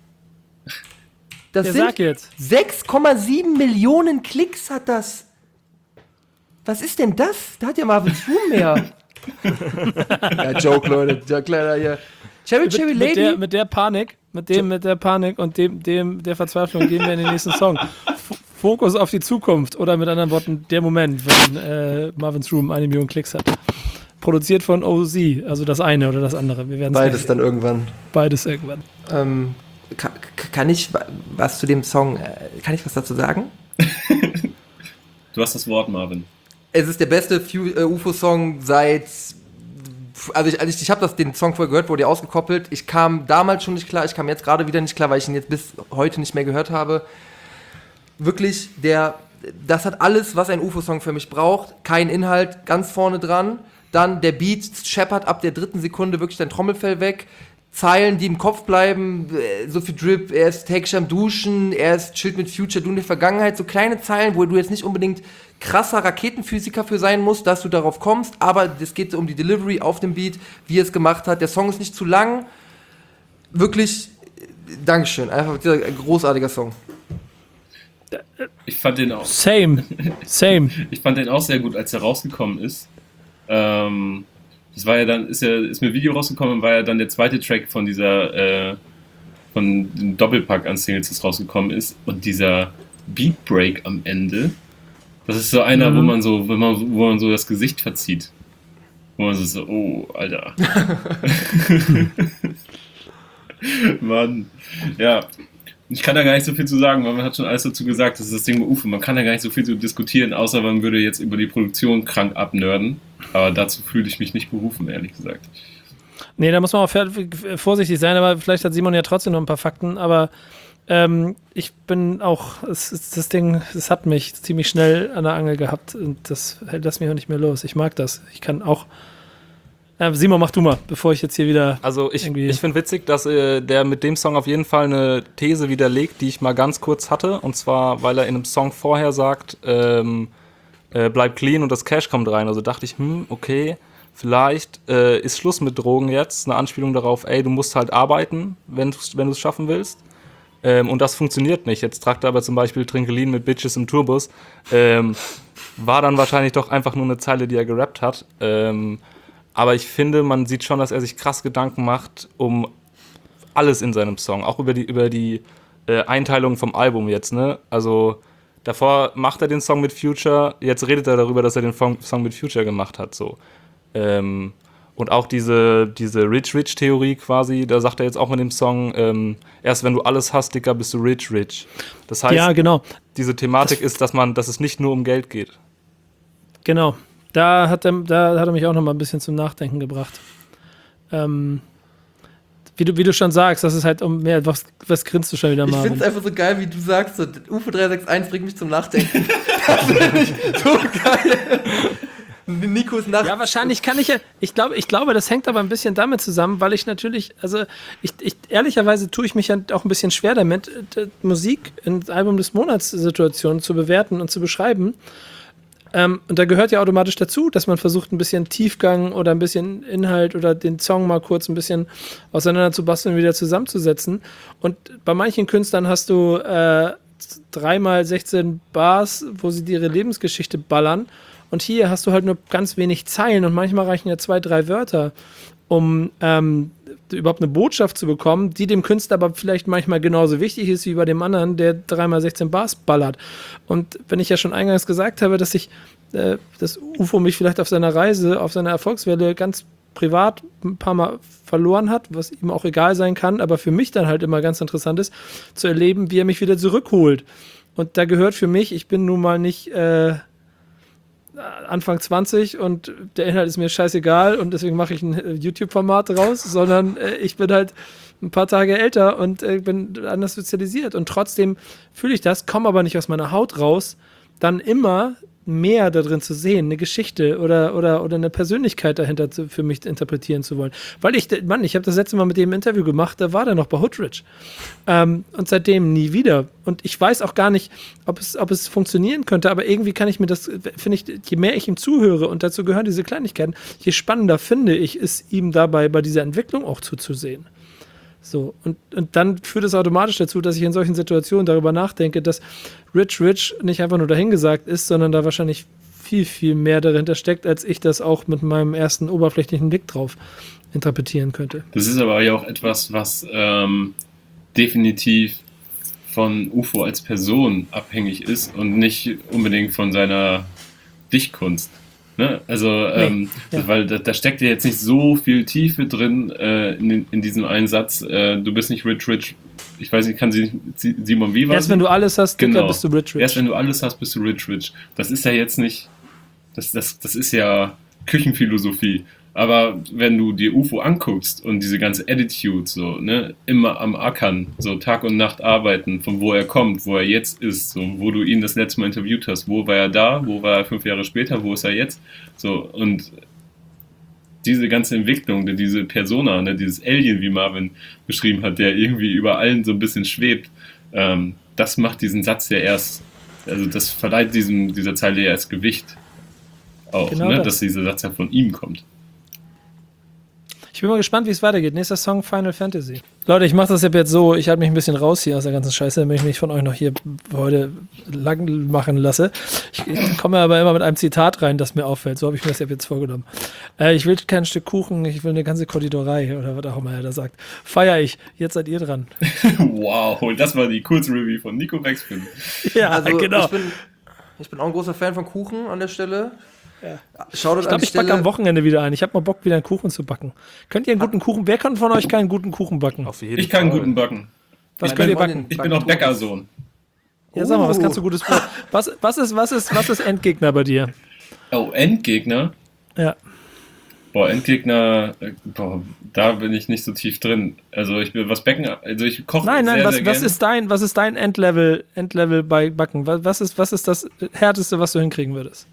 Das sind 6,7 Millionen Klicks hat das. Was ist denn das? Da hat ja Marvin Zoom mehr. Ja, Joke, Leute. Ja, kleiner hier. Cherry Lady. Mit der Panik und der Verzweiflung gehen wir in den nächsten Song. Fokus auf die Zukunft oder mit anderen Worten, der Moment, wenn Marvin's Room 1 Million Klicks hat. Produziert von OZ, also das eine oder das andere. Wir werden beides dann irgendwann. Beides irgendwann. Kann ich was zu dem Song, kann ich was dazu sagen? Du hast das Wort, Marvin. Es ist der beste UFO-Song seit, ich habe den Song vorher gehört, wurde ja ausgekoppelt. Ich kam damals schon nicht klar, ich kam jetzt gerade wieder nicht klar, weil ich ihn jetzt bis heute nicht mehr gehört habe. Wirklich, das hat alles, was ein UFO-Song für mich braucht. Kein Inhalt, ganz vorne dran. Dann der Beat scheppert ab der 3. Sekunde wirklich dein Trommelfell weg. Zeilen, die im Kopf bleiben, so viel Drip, er ist täglich am Duschen, er ist chillt mit Future, du in der Vergangenheit, so kleine Zeilen, wo du jetzt nicht unbedingt krasser Raketenphysiker für sein musst, dass du darauf kommst, aber es geht um die Delivery auf dem Beat, wie er es gemacht hat. Der Song ist nicht zu lang, wirklich, Dankeschön, einfach ein großartiger Song. Ich fand den auch. Same. Ich fand den auch sehr gut, als er rausgekommen ist. Das war ja dann, ist mir Video rausgekommen und war ja dann der zweite Track von dieser, von dem Doppelpack an Singles, das rausgekommen ist. Und dieser Beat Break am Ende, das ist so einer, wo man so das Gesicht verzieht. Wo man so, oh, Alter. Mann, ja. Ich kann da gar nicht so viel zu sagen, weil man hat schon alles dazu gesagt, das ist das Ding bei UFO. Man kann da gar nicht so viel zu diskutieren, außer man würde jetzt über die Produktion krank abnörden. Aber dazu fühle ich mich nicht berufen, ehrlich gesagt. Nee, da muss man auch vorsichtig sein, aber vielleicht hat Simon ja trotzdem noch ein paar Fakten, aber ich bin auch, das Ding, es hat mich ziemlich schnell an der Angel gehabt und das lässt mich auch nicht mehr los. Ich mag das. Ich kann auch. Simon, mach du mal, bevor ich jetzt hier wieder. Also ich finde witzig, dass der mit dem Song auf jeden Fall eine These widerlegt, die ich mal ganz kurz hatte. Und zwar, weil er in einem Song vorher sagt, bleib clean und das Cash kommt rein. Also dachte ich, okay, vielleicht ist Schluss mit Drogen jetzt. Eine Anspielung darauf, ey, du musst halt arbeiten, wenn du es schaffen willst. Und das funktioniert nicht. Jetzt tragt er aber zum Beispiel Trinkelin mit Bitches im Tourbus. War dann wahrscheinlich doch einfach nur eine Zeile, die er gerappt hat. Aber ich finde, man sieht schon, dass er sich krass Gedanken macht um alles in seinem Song. Auch über die Einteilung vom Album jetzt, ne? Also davor macht er den Song mit Future, jetzt redet er darüber, dass er den Song mit Future gemacht hat, so. Und auch diese Rich-Rich-Theorie quasi, da sagt er jetzt auch in dem Song, erst wenn du alles hast, Dicker, bist du rich. Das heißt, ja, genau. Diese Thematik ist, dass es nicht nur um Geld geht. Genau. Da hat er mich auch noch mal ein bisschen zum Nachdenken gebracht. Wie du schon sagst, das ist halt um mehr, was grinst du schon wieder, Marvin? Ich finde es einfach so geil, wie du sagst, so, UFO 361 bringt mich zum Nachdenken. Das finde ich so geil. Nikos Nacht. Ja, wahrscheinlich kann ich glaube, das hängt aber ein bisschen damit zusammen, weil ich natürlich, also ich ehrlicherweise tue ich mich ja auch ein bisschen schwer damit, Musik in Album des Monats Situationen zu bewerten und zu beschreiben. Und da gehört ja automatisch dazu, dass man versucht, ein bisschen Tiefgang oder ein bisschen Inhalt oder den Song mal kurz ein bisschen auseinander zu basteln und wieder zusammenzusetzen. Und bei manchen Künstlern hast du 3x16 Bars, wo sie ihre Lebensgeschichte ballern. Und hier hast du halt nur ganz wenig Zeilen und manchmal reichen ja 2, 3 Wörter, um überhaupt eine Botschaft zu bekommen, die dem Künstler aber vielleicht manchmal genauso wichtig ist wie bei dem anderen, der 3x16 Bars ballert. Und wenn ich ja schon eingangs gesagt habe, dass das UFO mich vielleicht auf seiner Reise, auf seiner Erfolgswelle ganz privat ein paar Mal verloren hat, was ihm auch egal sein kann, aber für mich dann halt immer ganz interessant ist, zu erleben, wie er mich wieder zurückholt. Und da gehört für mich, ich bin nun mal nicht Anfang 20 und der Inhalt ist mir scheißegal und deswegen mache ich ein YouTube-Format raus, sondern ich bin halt ein paar Tage älter und bin anders sozialisiert und trotzdem fühle ich das, komme aber nicht aus meiner Haut raus, dann immer mehr da drin zu sehen, eine Geschichte oder eine Persönlichkeit dahinter für mich interpretieren zu wollen. Weil ich habe das letzte Mal mit dem Interview gemacht, da war der noch bei Hoodrich. Und seitdem nie wieder. Und ich weiß auch gar nicht, ob es funktionieren könnte, aber irgendwie kann ich mir das, finde ich, je mehr ich ihm zuhöre, und dazu gehören diese Kleinigkeiten, je spannender finde ich es, ihm dabei bei dieser Entwicklung auch zuzusehen. So, und dann führt es automatisch dazu, dass ich in solchen Situationen darüber nachdenke, dass Rich nicht einfach nur dahingesagt ist, sondern da wahrscheinlich viel, viel mehr dahinter steckt, als ich das auch mit meinem ersten oberflächlichen Blick drauf interpretieren könnte. Das ist aber ja auch etwas, was definitiv von UFO als Person abhängig ist und nicht unbedingt von seiner Dichtkunst. Ne? Also, ja. weil da steckt ja jetzt nicht so viel Tiefe drin in diesem einen Satz. Du bist nicht rich. Ich weiß nicht, Simon, wie war Erst wenn du alles hast, genau. Bist du rich. Erst wenn du alles hast, bist du rich. Das ist ja jetzt nicht, das ist ja Küchenphilosophie. Aber wenn du dir UFO anguckst und diese ganze Attitude so, ne, immer am Ackern, so Tag und Nacht arbeiten, von wo er kommt, wo er jetzt ist, so, wo du ihn das letzte Mal interviewt hast, wo war er da, wo war er 5 Jahre später, wo ist er jetzt, so, und diese ganze Entwicklung, diese Persona, ne, dieses Alien, wie Marvin beschrieben hat, der irgendwie über allen so ein bisschen schwebt, das macht diesen Satz ja erst, also das verleiht dieser Zeile ja erst Gewicht auch, genau, ne, dass dieser Satz ja von ihm kommt. Ich bin mal gespannt, wie es weitergeht. Nächster Song, Final Fantasy. Leute, ich mache das jetzt so, ich halte mich ein bisschen raus hier aus der ganzen Scheiße, damit ich mich von euch noch hier heute lang machen lasse. Ich komme aber immer mit einem Zitat rein, das mir auffällt. So habe ich mir das jetzt vorgenommen. Ich will kein Stück Kuchen, ich will eine ganze Konditorei oder was auch immer er da sagt. Feier ich. Jetzt seid ihr dran. Wow, das war die Kurzreview von Nico Backspin. Ja, also, genau. Ich bin auch ein großer Fan von Kuchen an der Stelle. Shoutout Ich glaube, ich backe am Wochenende wieder ein. Ich habe mal Bock, wieder einen Kuchen zu backen. Könnt ihr einen guten Kuchen? Wer kann von euch keinen guten Kuchen backen? Auf jeden Ich kann Fall. guten backen. Was könnt ihr backen? Ich bin auch Bäckersohn. Ja, sag mal, was kannst du Gutes backen? Was ist Endgegner bei dir? Oh, Endgegner? Ja. Boah, Endgegner, da bin ich nicht so tief drin. Also ich will was backen, also ich koche Nein, sehr was gerne. ist dein Endlevel bei Backen? Was ist das Härteste, was du hinkriegen würdest?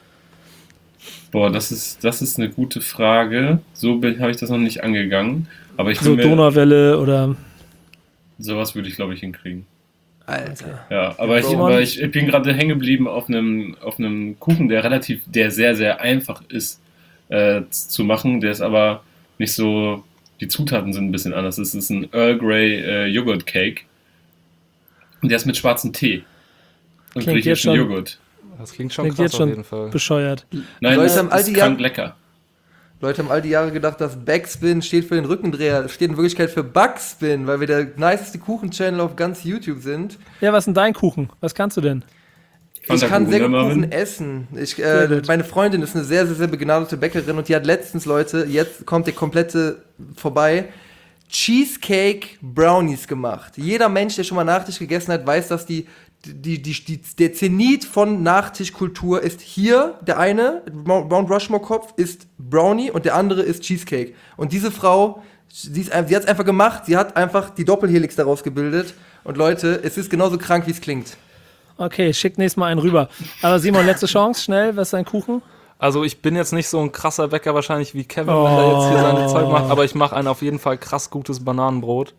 Boah, das ist eine gute Frage. So habe ich das noch nicht angegangen. Aber ich So bin mir, Donauwelle oder... sowas würde ich, glaube ich, hinkriegen. Alter. Ja, aber ich bin gerade hängen geblieben auf einem Kuchen, der sehr, sehr einfach ist zu machen. Der ist aber nicht so, die Zutaten sind ein bisschen anders. Es ist ein Earl Grey Joghurt Cake. Und der ist mit schwarzem Tee. Und Klingt griechischem jetzt schon- Joghurt. Das klingt schon Klingt krass jetzt schon auf jeden Fall. bescheuert. Nein, Leute das haben all ist die krank lecker. Leute haben all die Jahre gedacht, dass Backspin steht für den Rückendreher. Das steht in Wirklichkeit für Backspin, weil wir der niceste Kuchen-Channel auf ganz YouTube sind. Ja, was ist denn dein Kuchen? Was kannst du denn? Ich kann sehr gut Marvin. Kuchen essen. gut. Meine Freundin ist eine sehr, sehr, sehr begnadete Bäckerin und die hat letztens, Leute, jetzt kommt der komplette vorbei, Cheesecake Brownies gemacht. Jeder Mensch, der schon mal Nachtisch gegessen hat, weiß, dass der Zenit von Nachtischkultur ist hier, der eine, Mount Rushmore Kopf, ist Brownie und der andere ist Cheesecake. Und diese Frau, sie hat es einfach gemacht, sie hat einfach die Doppelhelix daraus gebildet. Und Leute, es ist genauso krank, wie es klingt. Okay, schick nächstes Mal einen rüber. Aber Simon, letzte Chance, schnell, was ist dein Kuchen? Also ich bin jetzt nicht so ein krasser Bäcker wahrscheinlich wie Kevin, wenn er jetzt hier seine Zeug macht, aber ich mache ein auf jeden Fall krass gutes Bananenbrot.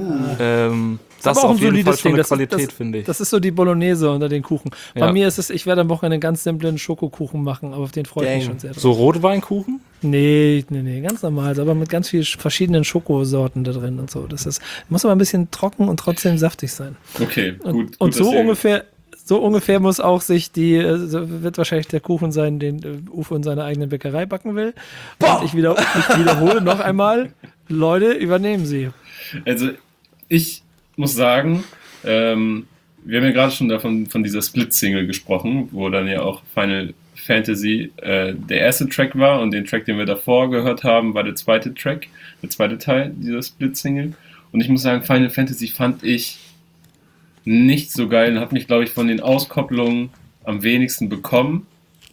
Das ist aber auch auf ein jeden solides Fall schon Ding. eine Das ist- Qualität, finde ich. Das ist so die Bolognese unter den Kuchen. Bei Ja. mir ist es, ich werde am Wochenende einen ganz simplen Schokokuchen machen, aber auf den freue ich mich Dang. schon sehr drauf. So Rotweinkuchen? Nee, ganz normal, aber mit ganz vielen verschiedenen Schokosorten da drin und so. Das muss aber ein bisschen trocken und trotzdem saftig sein. Okay, gut. Und so dass ihr- ungefähr muss auch sich so wird wahrscheinlich der Kuchen sein, den Uwe in seiner eigenen Bäckerei backen will. Und ich wiederhole noch einmal, Leute, übernehmen Sie. Also ich muss sagen, wir haben ja gerade schon von dieser Split-Single gesprochen, wo dann ja auch Final Fantasy der erste Track war und den Track, den wir davor gehört haben, war der zweite Track, der zweite Teil dieser Split-Single. Und ich muss sagen, Final Fantasy fand ich nicht so geil und hat mich, glaube ich, von den Auskopplungen am wenigsten bekommen,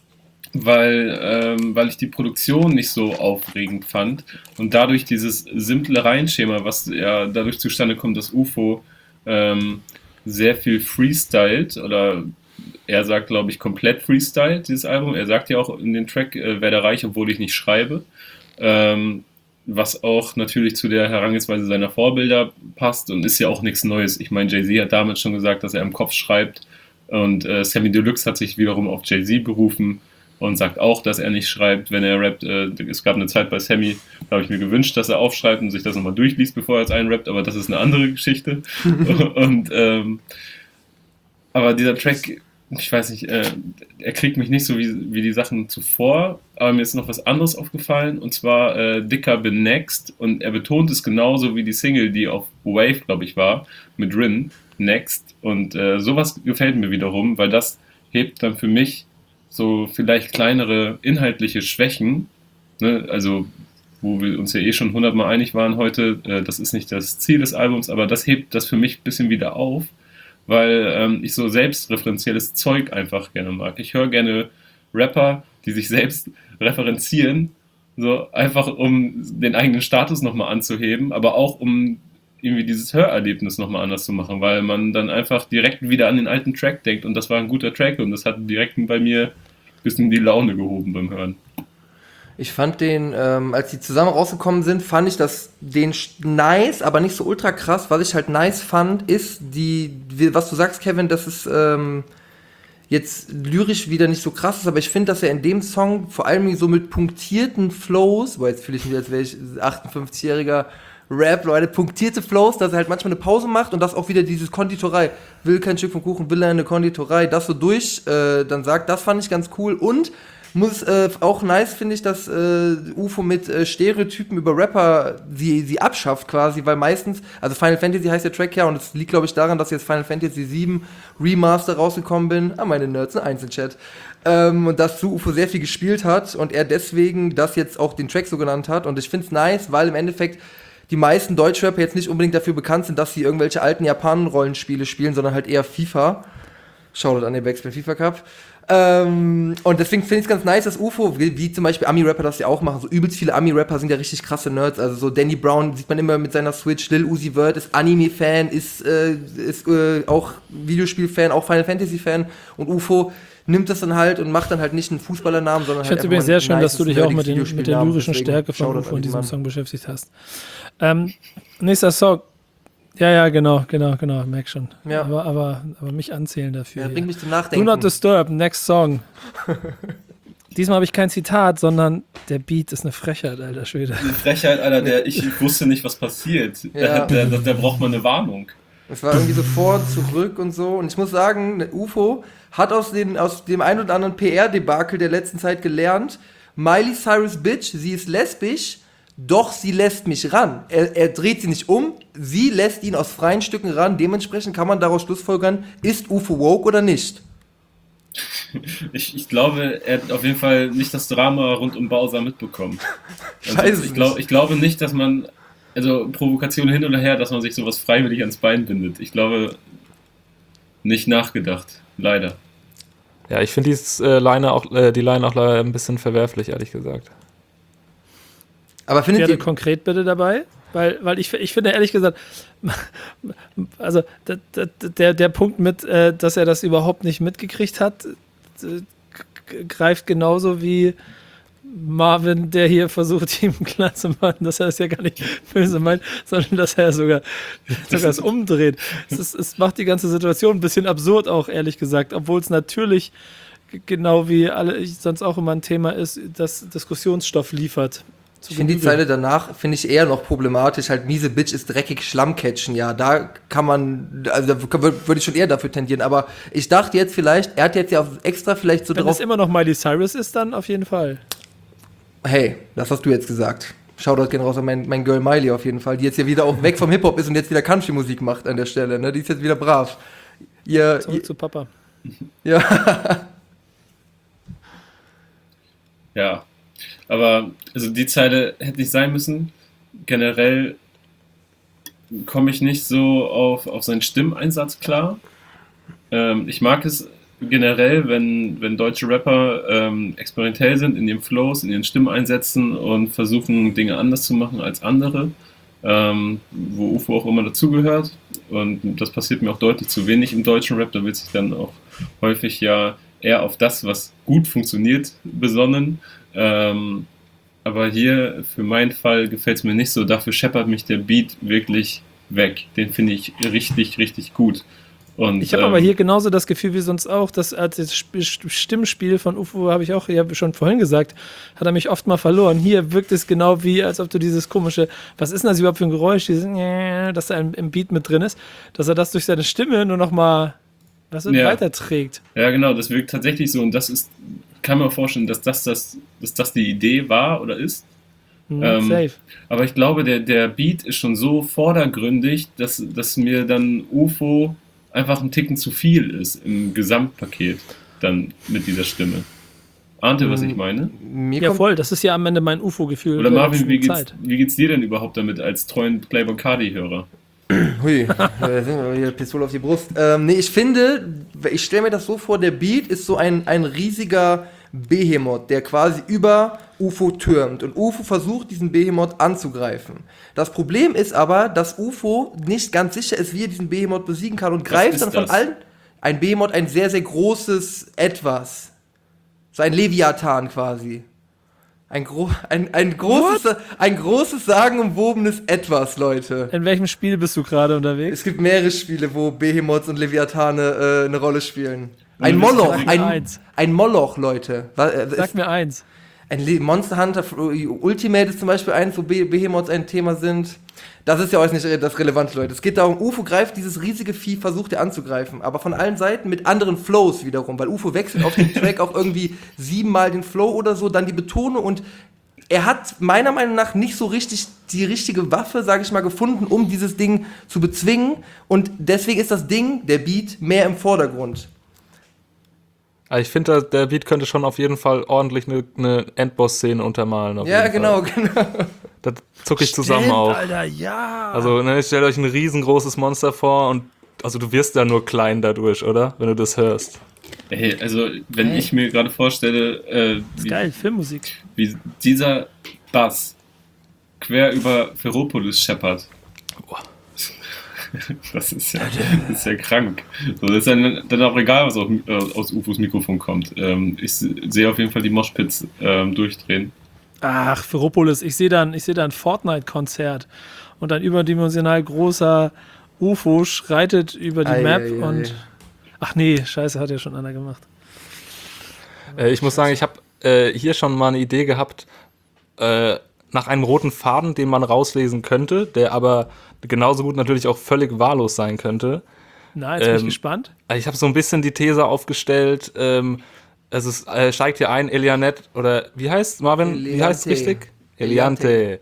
weil ich die Produktion nicht so aufregend fand und dadurch dieses simple Reihenschema, was ja dadurch zustande kommt, dass UFO sehr viel freestylt oder er sagt, glaube ich, komplett freestylt, dieses Album. Er sagt ja auch in dem Track, werde reich, obwohl ich nicht schreibe. Was auch natürlich zu der Herangehensweise seiner Vorbilder passt und ist ja auch nichts Neues. Ich meine, Jay-Z hat damals schon gesagt, dass er im Kopf schreibt und Sammy Deluxe hat sich wiederum auf Jay-Z berufen und sagt auch, dass er nicht schreibt, wenn er rappt. Es gab eine Zeit bei Sammy, da habe ich mir gewünscht, dass er aufschreibt und sich das nochmal durchliest, bevor er jetzt einrappt, aber das ist eine andere Geschichte. Und aber dieser Track, ich weiß nicht, er kriegt mich nicht so wie die Sachen zuvor, aber mir ist noch was anderes aufgefallen und zwar Dicker bin Next und er betont es genauso wie die Single, die auf Wave, glaube ich, war, mit Rin, Next und sowas gefällt mir wiederum, weil das hebt dann für mich so vielleicht kleinere inhaltliche Schwächen, ne, also wo wir uns ja eh schon 100-mal einig waren heute, das ist nicht das Ziel des Albums, aber das hebt das für mich ein bisschen wieder auf, weil ich so selbstreferenzielles Zeug einfach gerne mag. Ich höre gerne Rapper, die sich selbst referenzieren, so einfach um den eigenen Status nochmal anzuheben, aber auch um irgendwie dieses Hörerlebnis nochmal anders zu machen, weil man dann einfach direkt wieder an den alten Track denkt und das war ein guter Track und das hat direkt bei mir ein bisschen die Laune gehoben beim Hören. Ich fand den, als die zusammen rausgekommen sind, fand ich den nice, aber nicht so ultra krass. Was ich halt nice fand, ist was du sagst, Kevin, dass es jetzt lyrisch wieder nicht so krass ist, aber ich finde, dass er in dem Song vor allem so mit punktierten Flows, jetzt fühle ich mich, als wäre ich 58-jähriger Rap, Leute, punktierte Flows, dass er halt manchmal eine Pause macht und das auch wieder dieses Konditorei, will kein Stück vom Kuchen, will eine Konditorei, das so dann sagt, das fand ich ganz cool und Auch nice finde ich, dass UFO mit Stereotypen über Rapper sie abschafft quasi, weil meistens, also Final Fantasy heißt der Track ja, und es liegt glaube ich daran, dass jetzt Final Fantasy 7 Remaster rausgekommen bin, meine Nerds, ein Einzelchat, und dass zu UFO sehr viel gespielt hat und er deswegen das jetzt auch den Track so genannt hat, und ich finde es nice, weil im Endeffekt die meisten Deutschrapper jetzt nicht unbedingt dafür bekannt sind, dass sie irgendwelche alten Japan-Rollenspiele spielen, sondern halt eher FIFA. Shoutout an den Backspin FIFA Cup. Und deswegen finde ich es ganz nice, dass UFO, wie zum Beispiel Ami-Rapper das ja auch machen, so übelst viele Ami-Rapper sind ja richtig krasse Nerds, also so Danny Brown sieht man immer mit seiner Switch, Lil Uzi Vert ist Anime-Fan, ist auch Videospiel-Fan, auch Final Fantasy-Fan, und UFO nimmt das dann halt und macht dann halt nicht einen Fußballernamen, sondern ich halt finde es übrigens sehr schön, dass du dich auch mit der lyrischen Stärke von UFO in diesem Song beschäftigt hast. Nächster Song. Ja, genau, merk schon. Ja. Aber mich anzählen dafür. Ja, bringt mich zum Nachdenken. Do Not Disturb, next song. Diesmal habe ich kein Zitat, sondern der Beat ist eine Frechheit, alter Schwede. Eine Frechheit, Alter, ich wusste nicht, was passiert. Ja. Da braucht man eine Warnung. Es war irgendwie so vor, zurück und so. Und ich muss sagen, UFO hat aus dem ein oder anderen PR-Debakel der letzten Zeit gelernt, Miley Cyrus Bitch, sie ist lesbisch, doch sie lässt mich ran. Er dreht sie nicht um, sie lässt ihn aus freien Stücken ran. Dementsprechend kann man daraus schlussfolgern, ist UFO woke oder nicht? Ich glaube, er hat auf jeden Fall nicht das Drama rund um Bowser mitbekommen. Also ich glaube nicht, dass man, also Provokation hin oder her, dass man sich sowas freiwillig ans Bein bindet. Ich glaube, nicht nachgedacht. Leider. Ja, ich finde die Line auch leider ein bisschen verwerflich, ehrlich gesagt. Aber findet ihr konkret bitte dabei? Weil ich finde ehrlich gesagt, also der Punkt mit, dass er das überhaupt nicht mitgekriegt hat, greift genauso wie Marvin, der hier versucht, ihm klar zu machen, dass er es ja gar nicht böse meint, sondern dass er sogar es umdreht. Es macht die ganze Situation ein bisschen absurd auch, ehrlich gesagt, obwohl es natürlich, genau wie sonst auch immer ein Thema ist, das Diskussionsstoff liefert. Ich finde die Zeile danach, finde ich eher noch problematisch, halt miese Bitch ist dreckig Schlammcatchen, ja, da kann man, also da würde ich schon eher dafür tendieren, aber ich dachte jetzt vielleicht, er hat jetzt ja extra vielleicht so Wenn drauf... es immer noch Miley Cyrus ist, dann auf jeden Fall. Hey, das hast du jetzt gesagt. Shoutout gehen raus an mein Girl Miley auf jeden Fall, die jetzt hier wieder auch weg vom Hip-Hop ist und jetzt wieder Country-Musik macht an der Stelle, ne, die ist jetzt wieder brav. Zurück zu Papa. Ja. Ja. Aber also die Zeile hätte nicht sein müssen. Generell komme ich nicht so auf seinen Stimmeinsatz klar. Ich mag es generell, wenn deutsche Rapper experimentell sind in ihren Flows, in ihren Stimmeinsätzen und versuchen, Dinge anders zu machen als andere, wo UFO auch immer dazugehört. Und das passiert mir auch deutlich zu wenig im deutschen Rap. Da wird sich dann auch häufig ja eher auf das, was gut funktioniert, besonnen. Aber hier, für meinen Fall, gefällt es mir nicht so. Dafür scheppert mich der Beat wirklich weg. Den finde ich richtig, richtig gut. Und, ich habe aber hier genauso das Gefühl wie sonst auch, dass das Stimmspiel von UFO, habe ich auch ja schon vorhin gesagt, hat er mich oft mal verloren. Hier wirkt es genau wie, als ob du dieses komische, was ist denn das überhaupt für ein Geräusch, dass da im Beat mit drin ist, dass er das durch seine Stimme nur noch mal weiterträgt. Ja, genau, das wirkt tatsächlich so. Und das ist, kann man vorstellen, dass das die Idee war oder ist. Safe. Aber ich glaube, der Beat ist schon so vordergründig, dass mir dann UFO einfach ein Ticken zu viel ist im Gesamtpaket dann mit dieser Stimme. Ahnt ihr, was ich meine? Ja, voll. Das ist ja am Ende mein UFO-Gefühl. Oder Marvin, wie geht's dir denn überhaupt damit als treuen Playboy Cardi-Hörer? Hui, da sind wir wieder Pistole auf die Brust. Ich finde, ich stelle mir das so vor, der Beat ist so ein riesiger Behemoth, der quasi über UFO türmt. Und UFO versucht, diesen Behemoth anzugreifen. Das Problem ist aber, dass UFO nicht ganz sicher ist, wie er diesen Behemoth besiegen kann und greift dann von allen... Ein Behemoth, ein sehr, sehr großes Etwas. So ein Leviathan quasi. Ein großes, sagenumwobenes Etwas, Leute. In welchem Spiel bist du gerade unterwegs? Es gibt mehrere Spiele, wo Behemoths und Leviathane eine Rolle spielen. Ein Moloch, ein Moloch, Leute. Sag mir eins. Ein Monster Hunter Ultimate ist zum Beispiel eins, wo Behemoths ein Thema sind. Das ist ja auch nicht das relevante, Leute. Es geht darum, UFO greift dieses riesige Vieh, versucht er anzugreifen, aber von allen Seiten mit anderen Flows wiederum, weil UFO wechselt auf dem Track auch irgendwie 7-mal den Flow oder so, dann die Betonung und er hat meiner Meinung nach nicht so richtig die richtige Waffe, sage ich mal, gefunden, um dieses Ding zu bezwingen und deswegen ist das Ding, der Beat, mehr im Vordergrund. Also ich finde, der Beat könnte schon auf jeden Fall ordentlich eine Endboss-Szene untermalen. Ja, genau. Da zucke ich zusammen auf. Alter, ja. Also, stellt euch ein riesengroßes Monster vor und also du wirst ja nur klein dadurch, oder? Wenn du das hörst. Hey, also wenn ich mir gerade vorstelle, geil, Filmmusik. Wie dieser Bass quer über Ferropolis scheppert. Das ist ja krank. So, das ist dann auch egal, was aus UFOs Mikrofon kommt. Ich sehe auf jeden Fall die Moshpits durchdrehen. Ach, Ferropolis, ich sehe da ein Fortnite-Konzert und ein überdimensional großer UFO schreitet über die Map und ach nee, scheiße, hat ja schon einer gemacht. Ich muss sagen, ich habe hier schon mal eine Idee gehabt nach einem roten Faden, den man rauslesen könnte, der aber genauso gut natürlich auch völlig wahllos sein könnte. Na, jetzt bin ich gespannt. Ich habe so ein bisschen die These aufgestellt, es steigt hier ein, Elianet, oder wie heißt Marvin? Eliante. Wie heißt es richtig? Eliante.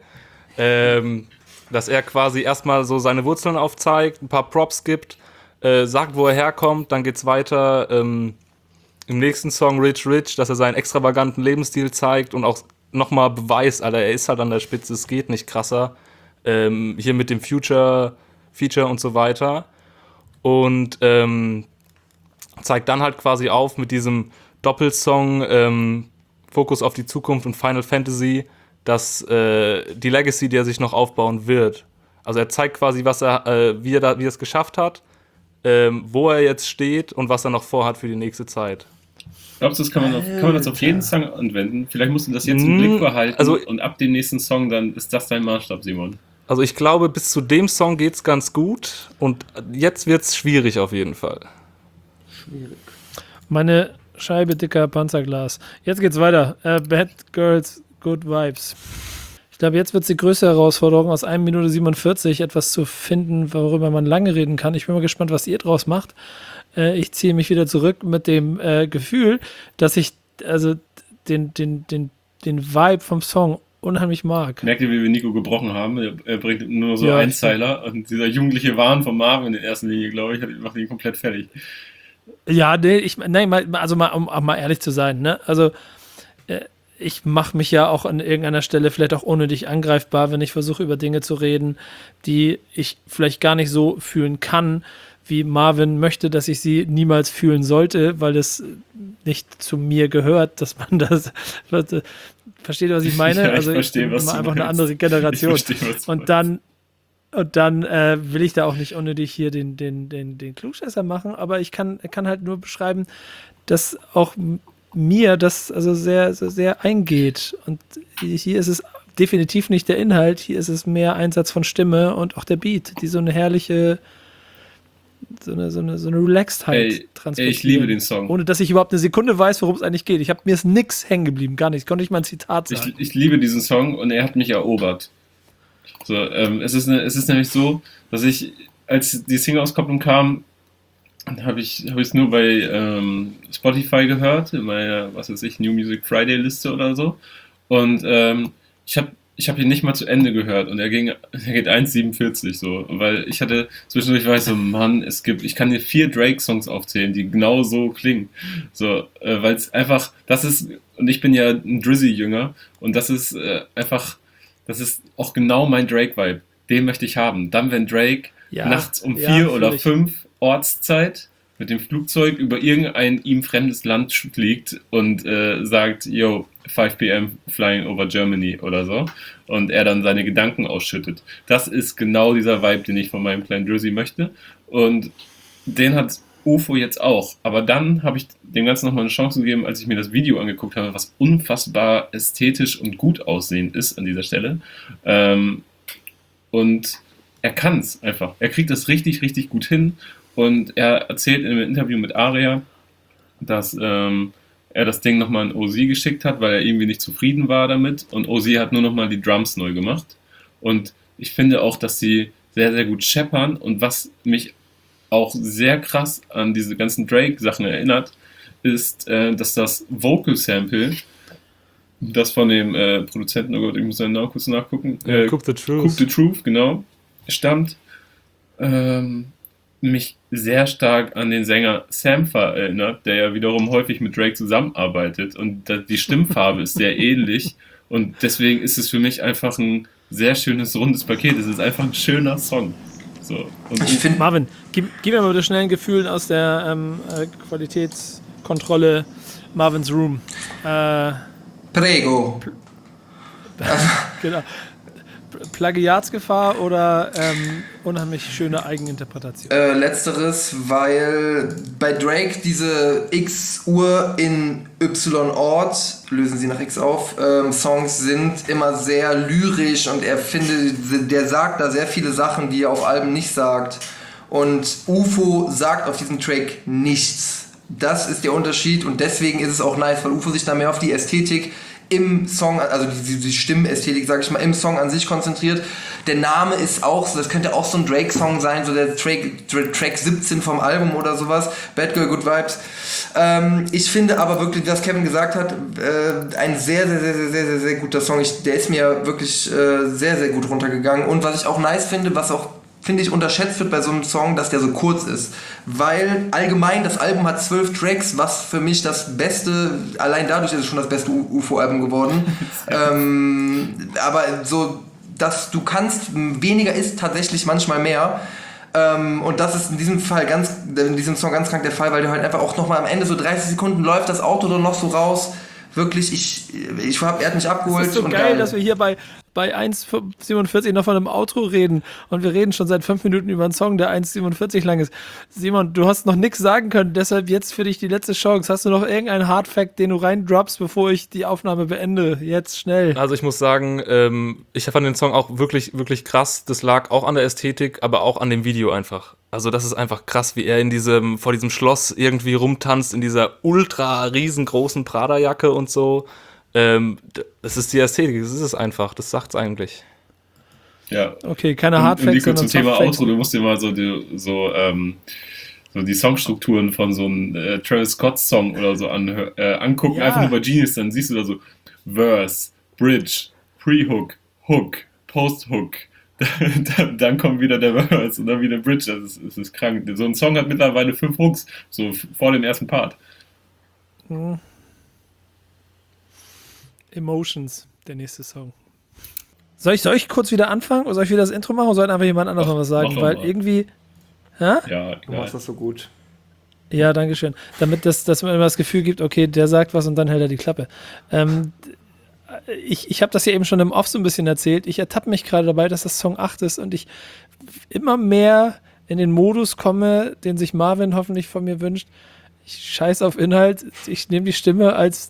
Dass er quasi erstmal so seine Wurzeln aufzeigt, ein paar Props gibt, sagt, wo er herkommt, dann geht's weiter. Im nächsten Song Rich Rich, dass er seinen extravaganten Lebensstil zeigt und auch nochmal beweist, Alter, er ist halt an der Spitze, es geht nicht krasser. Hier mit dem Feature und so weiter. Und zeigt dann halt quasi auf mit diesem Doppelsong Fokus auf die Zukunft und Final Fantasy, dass die Legacy, die er sich noch aufbauen wird. Also er zeigt quasi, wie er es geschafft hat, wo er jetzt steht und was er noch vorhat für die nächste Zeit. Glaubst du, das kann man das auf jeden Song anwenden? Vielleicht musst du das jetzt im Blick behalten und ab dem nächsten Song, dann ist das dein Maßstab, Simon. Also ich glaube, bis zu dem Song geht's ganz gut und jetzt wird's schwierig auf jeden Fall. Schwierig. Meine Scheibe dicker Panzerglas. Jetzt geht's weiter. Bad Girls, Good Vibes. Ich glaube, jetzt wird es die größte Herausforderung, aus 1 Minute 47 etwas zu finden, worüber man lange reden kann. Ich bin mal gespannt, was ihr draus macht. Ich ziehe mich wieder zurück mit dem Gefühl, dass ich also den Vibe vom Song unheimlich mag. Merkt ihr, wie wir Nico gebrochen haben? Er bringt nur so Einzeiler und dieser jugendliche Wahn von Marvin in der ersten Linie, glaube ich, macht ihn komplett fertig. Ja, um auch mal ehrlich zu sein, ne? Also ich mache mich ja auch an irgendeiner Stelle vielleicht auch unnötig angreifbar, wenn ich versuche, über Dinge zu reden, die ich vielleicht gar nicht so fühlen kann, wie Marvin möchte, dass ich sie niemals fühlen sollte, weil es nicht zu mir gehört, dass man das... Versteht ihr, was ich meine? Ja, ich verstehe, was du einfach meinst. Eine andere Generation. Ich verstehe, was du und dann will ich da auch nicht unnötig hier den Klugscheißer machen, aber ich kann halt nur beschreiben, dass auch mir das also sehr, sehr eingeht. Und hier ist es definitiv nicht der Inhalt, hier ist es mehr Einsatz von Stimme und auch der Beat, die so eine herrliche, so eine Relaxedheit transportieren. Ich liebe den Song. Ohne dass ich überhaupt eine Sekunde weiß, worum es eigentlich geht. Mir ist nix hängen geblieben, gar nichts. Ich konnte nicht mal ein Zitat sagen. Ich liebe diesen Song und er hat mich erobert. So, es ist nämlich so, dass ich, als die Single-Auskopplung kam, habe ich es nur bei Spotify gehört, in meiner, was weiß ich, New Music Friday Liste oder so. Und ich habe ihn nicht mal zu Ende gehört und er geht 1,47 so, weil ich hatte zwischendurch war ich so, Mann, ich kann dir 4 Drake-Songs aufzählen, die genau so klingen. So, weil es einfach, das ist, und ich bin ja ein Drizzy-Jünger und das ist das ist auch genau mein Drake-Vibe. Den möchte ich haben. Dann, wenn Drake nachts um 4 oder 5 Ortszeit mit dem Flugzeug über irgendein ihm fremdes Land fliegt und sagt, yo, 5 p.m. flying over Germany oder so. Und er dann seine Gedanken ausschüttet. Das ist genau dieser Vibe, den ich von meinem kleinen Drizzy möchte. Und den hat UFO jetzt auch. Aber dann habe ich dem Ganzen nochmal eine Chance gegeben, als ich mir das Video angeguckt habe, was unfassbar ästhetisch und gut aussehend ist an dieser Stelle. Und er kann es einfach. Er kriegt das richtig, richtig gut hin. Und er erzählt in einem Interview mit Aria, dass er das Ding nochmal an OZ geschickt hat, weil er irgendwie nicht zufrieden war damit. Und OZ hat nur nochmal die Drums neu gemacht. Und ich finde auch, dass sie sehr, sehr gut scheppern und was mich auch sehr krass an diese ganzen Drake-Sachen erinnert, ist, dass das Vocal-Sample, das von dem Produzenten, oh Gott, ich muss seinen Namen kurz nachgucken, Cook the Truth. Cook the Truth, genau, stammt, mich sehr stark an den Sänger Sampha erinnert, der ja wiederum häufig mit Drake zusammenarbeitet und die Stimmfarbe ist sehr ähnlich und deswegen ist es für mich einfach ein sehr schönes, rundes Paket. Es ist einfach ein schöner Song. So. Und Ich finde, Marvin, gib mir mal bitte schnell ein Gefühl aus der Qualitätskontrolle Marvins Room. Prego. Genau. Plagiatsgefahr oder unheimlich schöne Eigeninterpretation? Letzteres, weil bei Drake diese X-Uhr in Y-Ort, lösen sie nach X auf, Songs sind immer sehr lyrisch und der sagt da sehr viele Sachen, die er auf Alben nicht sagt. Und UFO sagt auf diesem Track nichts. Das ist der Unterschied und deswegen ist es auch nice, weil UFO sich da mehr auf die Ästhetik im Song, also die Stimmenästhetik, sag ich mal, im Song an sich konzentriert. Der Name ist auch so, das könnte auch so ein Drake-Song sein, so der Track 17 vom Album oder sowas, Bad Girl, Good Vibes. Ich finde aber wirklich, was Kevin gesagt hat, ein sehr, sehr, sehr, sehr, sehr, sehr, sehr guter Song. Der ist mir wirklich sehr, sehr gut runtergegangen. Und was ich auch nice finde, was auch finde ich, unterschätzt wird bei so einem Song, dass der so kurz ist. Weil allgemein, das Album hat 12 Tracks, was für mich das beste, allein dadurch ist es schon das beste UFO-Album geworden. Aber so, dass du kannst, weniger ist tatsächlich manchmal mehr. Und das ist in diesem Song ganz krank der Fall, weil du halt einfach auch nochmal am Ende so 30 Sekunden läuft das Auto dann noch so raus. Wirklich, er hat mich abgeholt. Das ist so geil, dass wir hier bei 1,47 noch von einem Outro reden und wir reden schon seit 5 Minuten über einen Song, der 1,47 lang ist. Simon, du hast noch nichts sagen können, deshalb jetzt für dich die letzte Chance. Hast du noch irgendeinen Hardfact, den du reindroppst, bevor ich die Aufnahme beende? Jetzt schnell. Also ich muss sagen, ich fand den Song auch wirklich, wirklich krass. Das lag auch an der Ästhetik, aber auch an dem Video einfach. Also das ist einfach krass, wie er vor diesem Schloss irgendwie rumtanzt, in dieser ultra riesengroßen Prada-Jacke und so. Das ist die Ästhetik, das ist es einfach, das sagt's eigentlich. Ja. Okay, keine Hardfacts, sondern zum Thema Outro, du musst dir mal so die Songstrukturen von so einem Travis Scott-Song oder so angucken, einfach nur bei Genius, dann siehst du da so Verse, Bridge, Pre-Hook, Hook, Post-Hook, dann kommt wieder der Verse und dann wieder Bridge, das ist krank. So ein Song hat mittlerweile 5 Hooks, so vor dem ersten Part. Emotions, der nächste Song. Soll ich kurz wieder anfangen oder soll ich wieder das Intro machen oder soll einfach jemand anderes noch was sagen? Weil irgendwie. Ja, du machst das so gut. Ja, danke schön. Damit dass man immer das Gefühl gibt, okay, der sagt was und dann hält er die Klappe. Ich habe das ja eben schon im Off so ein bisschen erzählt. Ich ertappe mich gerade dabei, dass das Song 8 ist und ich immer mehr in den Modus komme, den sich Marvin hoffentlich von mir wünscht. Ich scheiß auf Inhalt. Ich nehme die Stimme als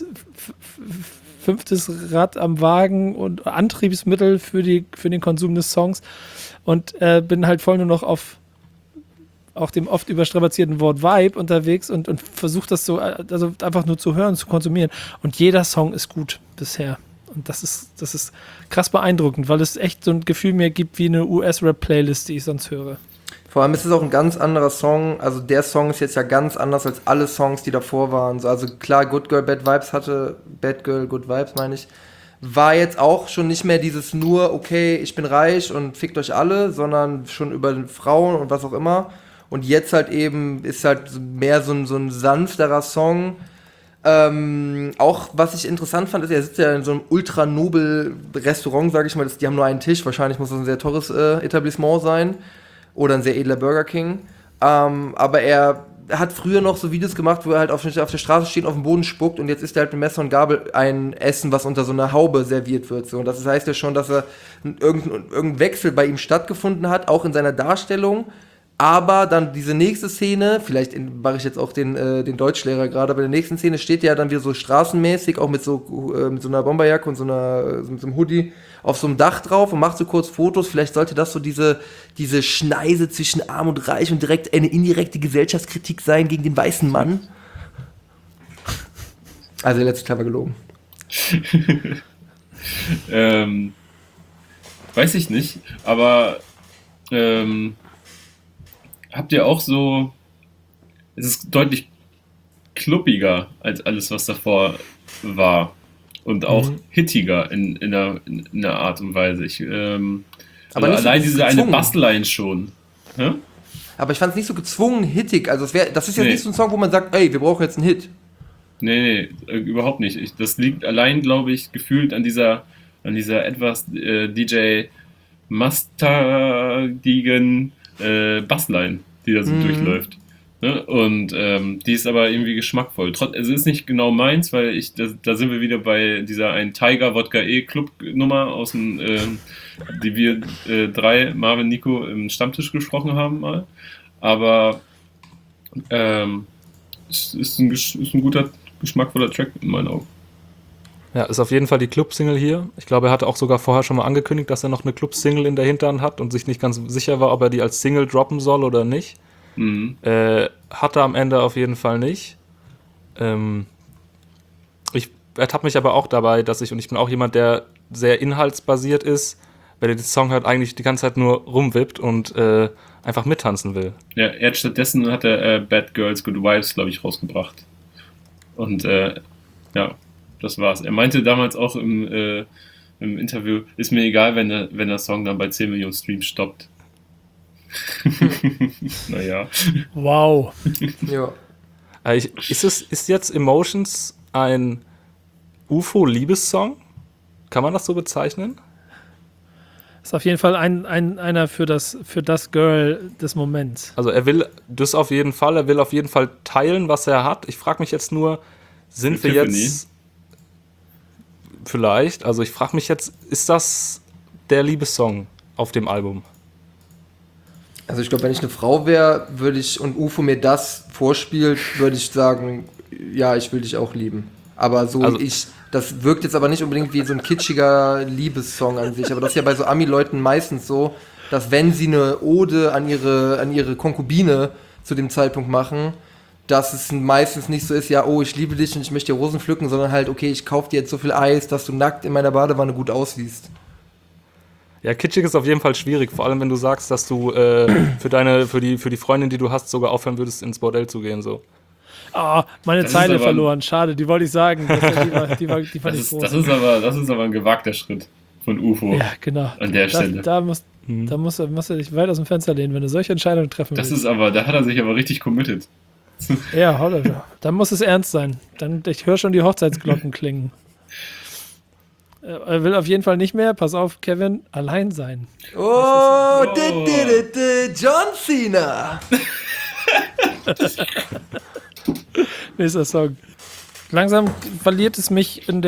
5. Rad am Wagen und Antriebsmittel für den Konsum des Songs und bin halt voll nur noch auf auch dem oft überstrapazierten Wort Vibe unterwegs und versuche das so, also einfach nur zu hören, zu konsumieren. Und jeder Song ist gut bisher. Und das ist krass beeindruckend, weil es echt so ein Gefühl mir gibt wie eine US-Rap-Playlist, die ich sonst höre. Vor allem ist es auch ein ganz anderer Song. Also der Song ist jetzt ja ganz anders als alle Songs, die davor waren. Also klar, Good Girl, Bad Vibes hatte, Bad Girl, Good Vibes meine ich, war jetzt auch schon nicht mehr dieses nur, okay, ich bin reich und fickt euch alle, sondern schon über Frauen und was auch immer. Und jetzt halt eben ist halt mehr so ein sanfterer Song. Auch was ich interessant fand, ist, er sitzt ja in so einem ultra nobel Restaurant, sage ich mal. Die haben nur einen Tisch, wahrscheinlich muss das ein sehr teures Etablissement sein. Oder ein sehr edler Burger King. Aber er hat früher noch so Videos gemacht, wo er halt auf der Straße steht, auf dem Boden spuckt und jetzt isst er halt mit Messer und Gabel ein Essen, was unter so einer Haube serviert wird. So. Und das heißt ja schon, dass er irgendein Wechsel bei ihm stattgefunden hat, auch in seiner Darstellung. Aber dann diese nächste Szene, vielleicht mache ich jetzt auch den Deutschlehrer gerade, aber in der nächsten Szene steht er dann wieder so straßenmäßig, auch mit so einer Bomberjacke und mit so einem Hoodie auf so einem Dach drauf und macht so kurz Fotos. Vielleicht sollte das so diese Schneise zwischen Arm und Reich und direkt eine indirekte Gesellschaftskritik sein gegen den weißen Mann. Also der letzte Teil war gelogen. weiß ich nicht, aber habt ihr auch so, es ist deutlich kluppiger als alles, was davor war und auch hittiger in einer Art und Weise. Aber also allein so diese eine Bassline schon. Hä? Aber ich fand es nicht so gezwungen hittig. Also das ist jetzt nicht so ein Song, wo man sagt, ey, wir brauchen jetzt einen Hit. Nee, überhaupt nicht. Das liegt allein, glaube ich, gefühlt an dieser etwas DJ mustagigen Bassline, die da so durchläuft. Ne? Und die ist aber irgendwie geschmackvoll. Es ist nicht genau meins, weil da sind wir wieder bei dieser ein Tiger Wodka Club Nummer aus dem, die wir drei, Marvin, Nico, im Stammtisch gesprochen haben mal. Aber es ist ein guter, geschmackvoller Track in meinen Augen. Ja, ist auf jeden Fall die Club-Single hier. Ich glaube, er hatte auch sogar vorher schon mal angekündigt, dass er noch eine Club-Single in der Hinterhand hat und sich nicht ganz sicher war, ob er die als Single droppen soll oder nicht. Hat er am Ende auf jeden Fall nicht. Ich ertappe mich aber auch dabei, und ich bin auch jemand, der sehr inhaltsbasiert ist, wenn er den Song hört, eigentlich die ganze Zeit nur rumwippt und einfach mittanzen will. Ja, stattdessen hat er Bad Girls, Good Vibes, glaube ich, rausgebracht. Und ja, das war's. Er meinte damals auch im Interview, ist mir egal, wenn der Song dann bei 10 Millionen Streams stoppt. Naja. Wow. Ja. Ist jetzt Emotions ein UFO-Liebessong? Kann man das so bezeichnen? Ist auf jeden Fall einer für das Girl des Moments. Also er will das auf jeden Fall, er will auf jeden Fall teilen, was er hat. Ich frage mich jetzt nur, sind wir jetzt vielleicht, also ich frage mich jetzt, ist das der Liebessong auf dem Album? Also ich glaube, wenn ich eine Frau wäre, und UFO mir das vorspielt, würde ich sagen, ja, ich will dich auch lieben. Aber das wirkt jetzt aber nicht unbedingt wie so ein kitschiger Liebessong an sich. Aber das ist ja bei so Ami-Leuten meistens so, dass wenn sie eine Ode an ihre Konkubine zu dem Zeitpunkt machen, dass es meistens nicht so ist, ja, oh, ich liebe dich und ich möchte dir Rosen pflücken, sondern halt, okay, ich kaufe dir jetzt so viel Eis, dass du nackt in meiner Badewanne gut aussiehst. Ja, kitschig ist auf jeden Fall schwierig, vor allem wenn du sagst, dass du für die Freundin, die du hast, sogar aufhören würdest, ins Bordell zu gehen, so. Oh, meine Zeile verloren, schade, die wollte ich sagen. Die fand ich groß. Das ist aber ein gewagter Schritt von UFO. Ja, genau. An der Stelle. Da musst du dich weit aus dem Fenster lehnen, wenn du solche Entscheidungen treffen willst. Da hat er sich aber richtig committed. Ja, dann muss es ernst sein. Ich höre schon die Hochzeitsglocken klingen. Er will auf jeden Fall nicht mehr, pass auf, Kevin, allein sein. Oh, John Cena! Nächster Song. Langsam verliert es mich in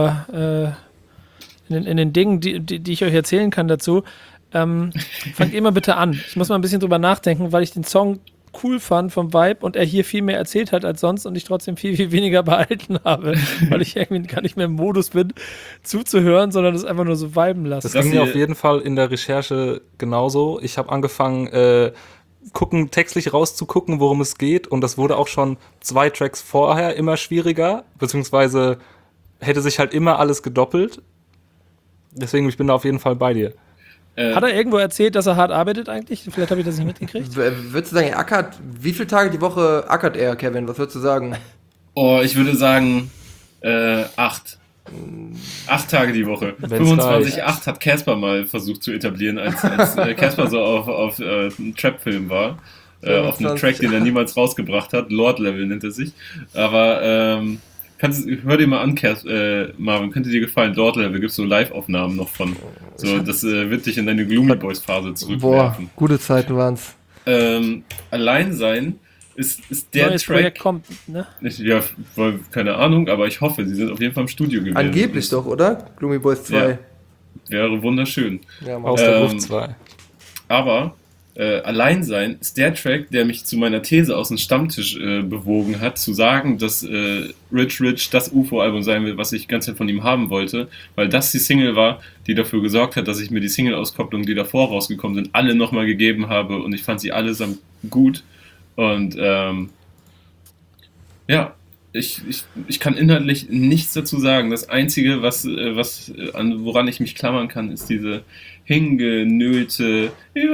den Dingen, die ich euch erzählen kann dazu. Fangt immer bitte an. Ich muss mal ein bisschen drüber nachdenken, weil ich den Song cool fand vom Vibe und er hier viel mehr erzählt hat als sonst und ich trotzdem viel, viel weniger behalten habe, weil ich irgendwie gar nicht mehr im Modus bin, zuzuhören, sondern es einfach nur so viben lassen. Das ging mir auf jeden Fall in der Recherche genauso. Ich habe angefangen, textlich rauszugucken, worum es geht und das wurde auch schon 2 Tracks vorher immer schwieriger, beziehungsweise hätte sich halt immer alles gedoppelt. Deswegen, ich bin da auf jeden Fall bei dir. Hat er irgendwo erzählt, dass er hart arbeitet eigentlich? Vielleicht habe ich das nicht mitgekriegt. Würdest du sagen, wie viele Tage die Woche ackert er, Kevin? Was würdest du sagen? Oh, ich würde sagen 8. 8 Tage die Woche. 25,8 hat Casper mal versucht zu etablieren, als Casper so auf einem Trap-Film war. Auf einem Track, den er niemals rausgebracht hat. Lord Level nennt er sich. Aber hör dir mal an, Marvin, könnte dir gefallen. Lord Level, gibt es so Live-Aufnahmen noch von. So, das wird dich in deine Gloomy Boys-Phase zurückwerfen. Boah, gute Zeiten waren's. Allein sein ist der neues Track. Projekt kommt, ne? Ja, keine Ahnung, aber ich hoffe, sie sind auf jeden Fall im Studio gewesen. Angeblich doch, oder? Gloomy Boys 2. Ja, wäre wunderschön. Ja, aus der Luft 2. Aber Allein sein ist der Track, der mich zu meiner These aus dem Stammtisch bewogen hat, zu sagen, dass Rich Rich das UFO-Album sein will, was ich die ganze Zeit von ihm haben wollte, weil das die Single war, die dafür gesorgt hat, dass ich mir die Single-Auskopplungen, die davor rausgekommen sind, alle nochmal gegeben habe und ich fand sie allesamt gut. Und ja, ich kann inhaltlich nichts dazu sagen. Das Einzige, woran ich mich klammern kann, ist diese hingenölte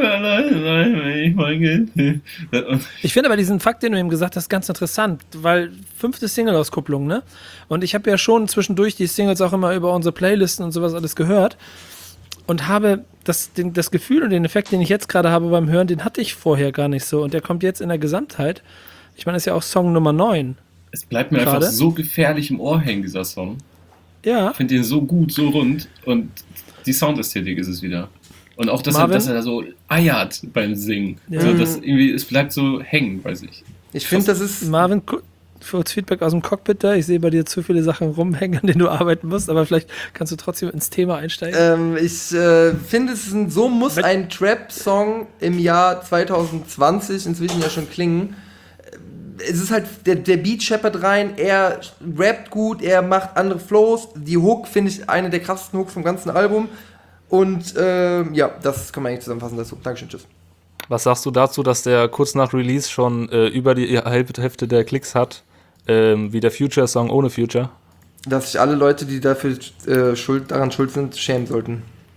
Ich finde aber diesen Fakt, den du eben gesagt hast, ganz interessant, weil 5. Single-Auskupplung, ne? Und ich habe ja schon zwischendurch die Singles auch immer über unsere Playlisten und sowas alles gehört und habe das Gefühl und den Effekt, den ich jetzt gerade habe beim Hören, den hatte ich vorher gar nicht so und der kommt jetzt in der Gesamtheit. Ich meine, das ist ja auch Song Nummer 9. Es bleibt mir einfach so gefährlich im Ohr hängen, dieser Song. Ja. Ich finde den so gut, so rund und die Soundästhetik ist es wieder. Und auch, dass er da so eiert beim Singen. Ja. So, dass irgendwie, es bleibt so hängen, weiß ich. Ich finde, das ist... Marvin, für Feedback aus dem Cockpit da. Ich sehe bei dir zu viele Sachen rumhängen, an denen du arbeiten musst, aber vielleicht kannst du trotzdem ins Thema einsteigen. Ich finde, so muss ein Trap-Song im Jahr 2020 inzwischen ja schon klingen. Es ist halt, der Beat scheppert rein, er rappt gut, er macht andere Flows. Die Hook finde ich eine der krassesten Hooks vom ganzen Album. Und das kann man eigentlich zusammenfassen dazu. Dankeschön, tschüss. Was sagst du dazu, dass der kurz nach Release schon über die Hälfte der Klicks hat, wie der Future-Song ohne Future? Dass sich alle Leute, die dafür daran schuld sind, schämen sollten.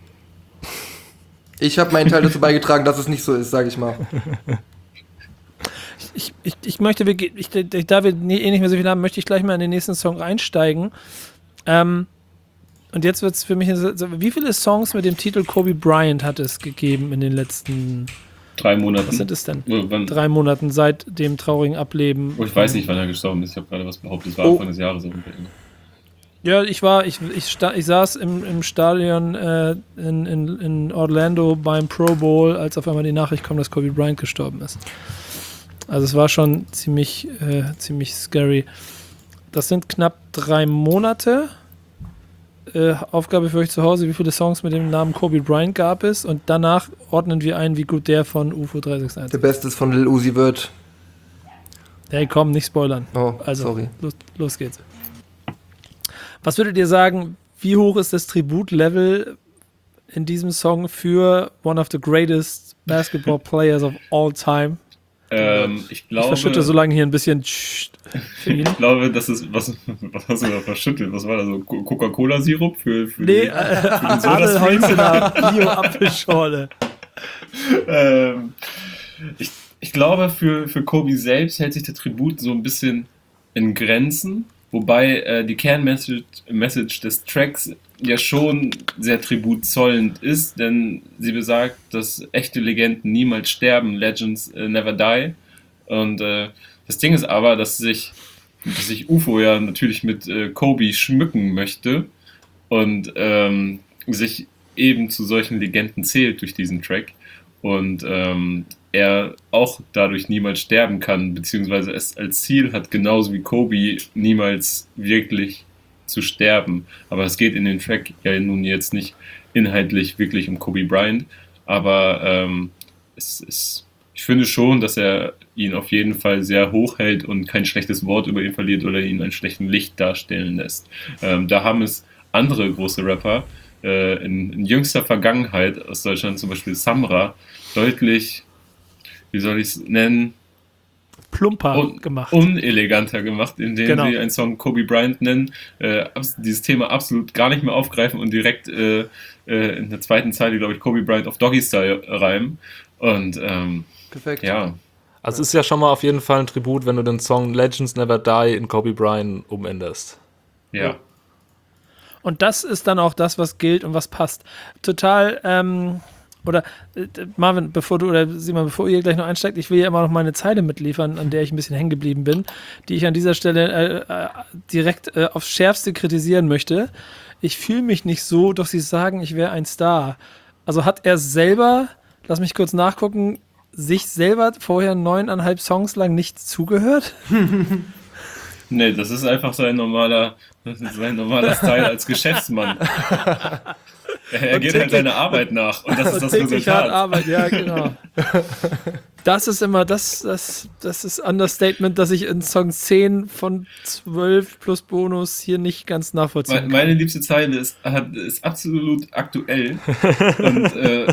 Ich habe meinen Teil dazu beigetragen, dass es nicht so ist, sage ich mal. Ich möchte, da wir nicht mehr so viel haben, möchte ich gleich mal in den nächsten Song einsteigen. Und jetzt wird es für mich, wie viele Songs mit dem Titel Kobe Bryant hat es gegeben in den letzten 3 Monaten? Was sind es denn? 3 Monaten seit dem traurigen Ableben. Ich weiß nicht, wann er gestorben ist. Ich habe gerade was behauptet. Es war Anfang des Jahres. Ja, ich saß im Stadion in Orlando beim Pro Bowl, als auf einmal die Nachricht kam, dass Kobe Bryant gestorben ist. Also es war schon ziemlich scary. Das sind knapp 3 Monate. Aufgabe für euch zu Hause, wie viele Songs mit dem Namen Kobe Bryant gab es? Und danach ordnen wir ein, wie gut der von UFO 361 ist. Der Beste ist von Lil Uzi Vert. Hey, komm, nicht spoilern. Oh, also, sorry. Los geht's. Was würdet ihr sagen, wie hoch ist das Tribut-Level in diesem Song für one of the greatest basketball players of all time? Ich glaube, ich verschütte so lange hier ein bisschen. Ich glaube, das ist, was hast du da verschüttet? Was war da so? Coca-Cola-Sirup für nee, Adel Holzener Bio-Apfelschorle. Ich glaube, für Kobe selbst hält sich der Tribut so ein bisschen in Grenzen, wobei die Kernmessage des Tracks ja schon sehr tributzollend ist, denn sie besagt, dass echte Legenden niemals sterben, Legends never die. Und das Ding ist aber, dass sich UFO ja natürlich mit Kobe schmücken möchte und sich eben zu solchen Legenden zählt durch diesen Track und er auch dadurch niemals sterben kann, beziehungsweise es als Ziel hat, genauso wie Kobe niemals wirklich zu sterben. Aber es geht in den Track ja nun jetzt nicht inhaltlich wirklich um Kobe Bryant, aber ich finde schon, dass er ihn auf jeden Fall sehr hoch hält und kein schlechtes Wort über ihn verliert oder ihn in einem schlechten Licht darstellen lässt. Da haben es andere große Rapper in jüngster Vergangenheit aus Deutschland, zum Beispiel Samra, deutlich, wie soll ich es nennen, plumper gemacht. Uneleganter gemacht, indem sie einen Song Kobe Bryant nennen, dieses Thema absolut gar nicht mehr aufgreifen und direkt in der zweiten Zeile, glaube ich, Kobe Bryant auf Doggy Style reimen. Und perfekt. Ja. Also es ist ja schon mal auf jeden Fall ein Tribut, wenn du den Song Legends Never Die in Kobe Bryant umänderst. Ja. Und das ist dann auch das, was gilt und was passt. Total, Marvin, bevor ihr gleich noch einsteigt, ich will ja immer noch meine Zeile mitliefern, an der ich ein bisschen hängen geblieben bin, die ich an dieser Stelle direkt aufs Schärfste kritisieren möchte. Ich fühle mich nicht so, doch sie sagen, ich wäre ein Star. Also hat er selber, lass mich kurz nachgucken, sich selber vorher 9,5 Songs lang nicht zugehört? Nee, das ist einfach sein normaler Style als Geschäftsmann. Er geht halt seiner Arbeit nach und das ist das Resultat. Arbeit, ja, genau. Das ist immer, das ist Understatement, dass ich in Song 10 von 12 plus Bonus hier nicht ganz nachvollziehen kann. Meine liebste Zeile ist absolut aktuell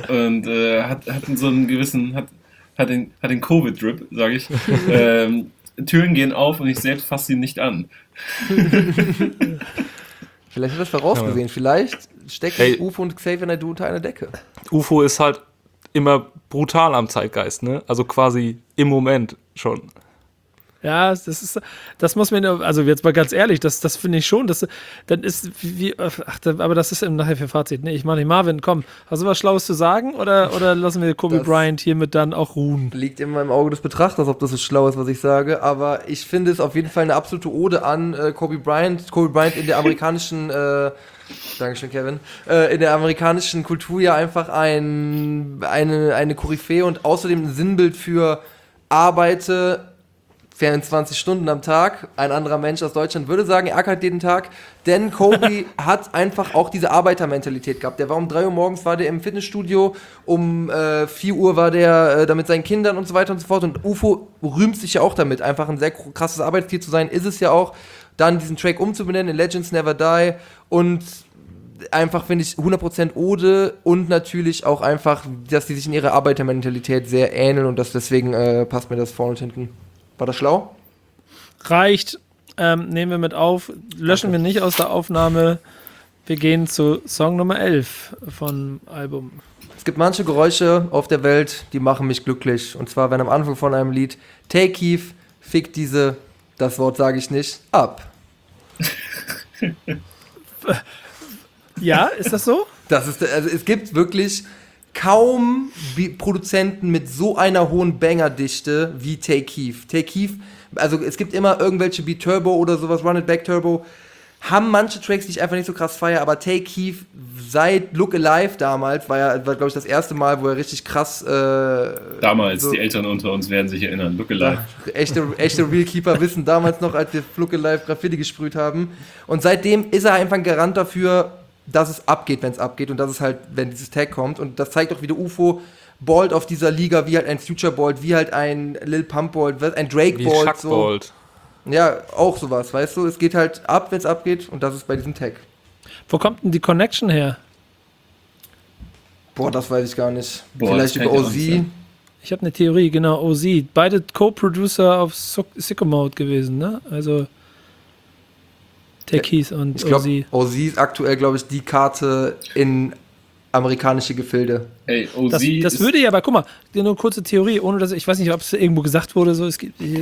und hat so einen gewissen, hat den Covid-Drip, sage ich. Türen gehen auf und ich selbst fasse sie nicht an. Vielleicht hat das vorausgesehen. Vielleicht stecken UFO und Xavier Naidoo unter einer Decke. UFO ist halt immer brutal am Zeitgeist, ne? Also quasi im Moment schon. Ja, das muss man, also jetzt mal ganz ehrlich, das finde ich schon, dann ist aber das ist nachher für Fazit. Nee, ich meine nicht, Marvin, komm, hast du was Schlaues zu sagen oder lassen wir Kobe Bryant hiermit dann auch ruhen? Liegt immer im Auge des Betrachters, ob das so schlau ist, was ich sage, aber ich finde es auf jeden Fall eine absolute Ode an Kobe Bryant. Kobe Bryant in der amerikanischen, Dankeschön, Kevin, in der amerikanischen Kultur ja einfach eine Koryphäe und außerdem ein Sinnbild für Arbeite 24 Stunden am Tag. Ein anderer Mensch aus Deutschland würde sagen, er ackert jeden Tag, denn Kobe hat einfach auch diese Arbeitermentalität gehabt. Der war um 3 Uhr morgens war der im Fitnessstudio, um 4 Uhr war der da mit seinen Kindern und so weiter und so fort und UFO rühmt sich ja auch damit, einfach ein sehr krasses Arbeitstier zu sein, ist es ja auch, dann diesen Track umzubenennen in Legends Never Die und einfach, finde ich, 100% Ode und natürlich auch einfach, dass die sich in ihrer Arbeitermentalität sehr ähneln und deswegen passt mir das vorne und hinten. War das schlau? Reicht. Nehmen wir mit auf. Löschen wir nicht aus der Aufnahme. Wir gehen zu Song Nummer 11 vom Album. Es gibt manche Geräusche auf der Welt, die machen mich glücklich. Und zwar, wenn am Anfang von einem Lied Take Keith, fick diese, das Wort sage ich nicht, ab. Ja, ist das so? Also es gibt wirklich kaum Produzenten mit so einer hohen Banger-Dichte wie Take Keith. Take Keith, also es gibt immer irgendwelche Beat Turbo oder sowas, Run It Back Turbo, haben manche Tracks, die ich einfach nicht so krass feiere, aber Take Keith seit Look Alive damals, war glaube ich das erste Mal, wo er richtig krass damals, so, die Älteren unter uns werden sich erinnern, Look Alive. Echte Realkeeper wissen damals noch, als wir Look Alive Graffiti gesprüht haben und seitdem ist er einfach ein Garant dafür, dass es abgeht, wenn es abgeht und dass es halt, wenn dieses Tag kommt und das zeigt auch, wie der UFO ballt auf dieser Liga, wie halt ein Future ballt, wie halt ein Lil Pump ballt, ein Drake wie ballt. Chuck so. Ballt. Ja, auch sowas, weißt du, es geht halt ab, wenn es abgeht und das ist bei diesem Tag. Wo kommt denn die Connection her? Boah, das weiß ich gar nicht. Vielleicht über OZ. Ich habe eine Theorie, genau, OZ. Beide Co-Producer auf Sicko Mode gewesen, ne? Also Take Keith und ich glaub, OZ. OZ ist aktuell, glaube ich, die Karte in amerikanische Gefilde. Ey, OZ das würde ja, aber guck mal, nur eine kurze Theorie, ohne dass ich weiß nicht, ob es irgendwo gesagt wurde, so, es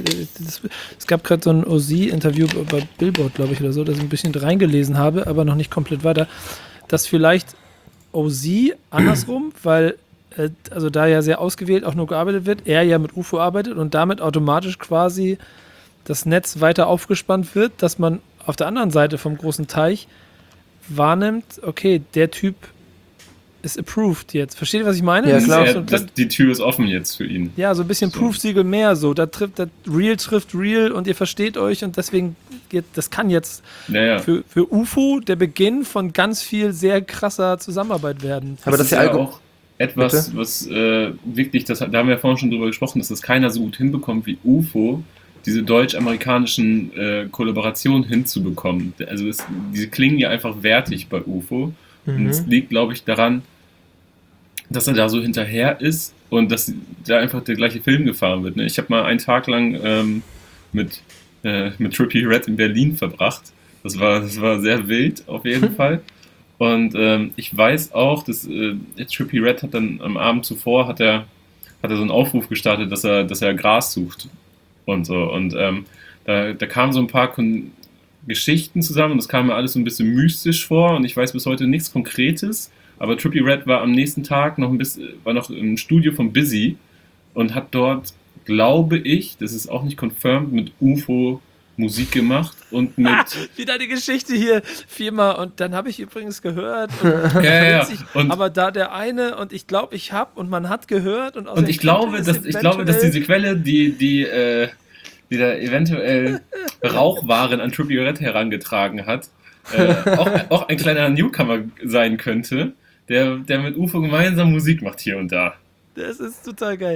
gab gerade so ein OZ-Interview bei Billboard, glaube ich, oder so, das ich ein bisschen reingelesen habe, aber noch nicht komplett weiter, dass vielleicht OZ andersrum, weil also da ja sehr ausgewählt auch nur gearbeitet wird, er ja mit UFO arbeitet und damit automatisch quasi das Netz weiter aufgespannt wird, dass man auf der anderen Seite vom großen Teich wahrnimmt, okay, der Typ ist approved jetzt. Versteht ihr, was ich meine? Ja, klar. Die Tür ist offen jetzt für ihn. Ja, so ein bisschen so. Proof-Siegel mehr so. Da Real trifft Real und ihr versteht euch und deswegen, das kann jetzt für UFO der Beginn von ganz viel sehr krasser Zusammenarbeit werden. Aber das ist ja auch etwas, bitte? Was wirklich, da haben wir ja vorhin schon drüber gesprochen, dass das keiner so gut hinbekommt wie UFO, diese deutsch-amerikanischen Kollaborationen hinzubekommen. Also diese klingen ja einfach wertig bei UFO. Und es liegt, glaube ich, daran, dass er da so hinterher ist und dass da einfach der gleiche Film gefahren wird. Ne? Ich habe mal einen Tag lang mit Trippie Redd in Berlin verbracht. Das war sehr wild auf jeden Fall. Und ich weiß auch, dass Trippie Redd hat dann am Abend zuvor hat er so einen Aufruf gestartet, dass er Gras sucht und so. Und da kamen so ein paar Geschichten zusammen und das kam mir alles so ein bisschen mystisch vor und ich weiß bis heute nichts Konkretes, aber Trippie Redd war am nächsten Tag war noch im Studio von Busy und hat dort, glaube ich, das ist auch nicht confirmed, mit UFO Musik gemacht und mit... wieder die Geschichte hier, 4-mal und dann habe ich übrigens gehört ja. Und aber da der eine und ich glaube, man hat gehört und ich glaube, dass diese Quelle, die da eventuell Rauchwaren an Trippie Redd herangetragen hat, auch ein kleiner Newcomer sein könnte, der mit UFO gemeinsam Musik macht hier und da. Das ist total geil.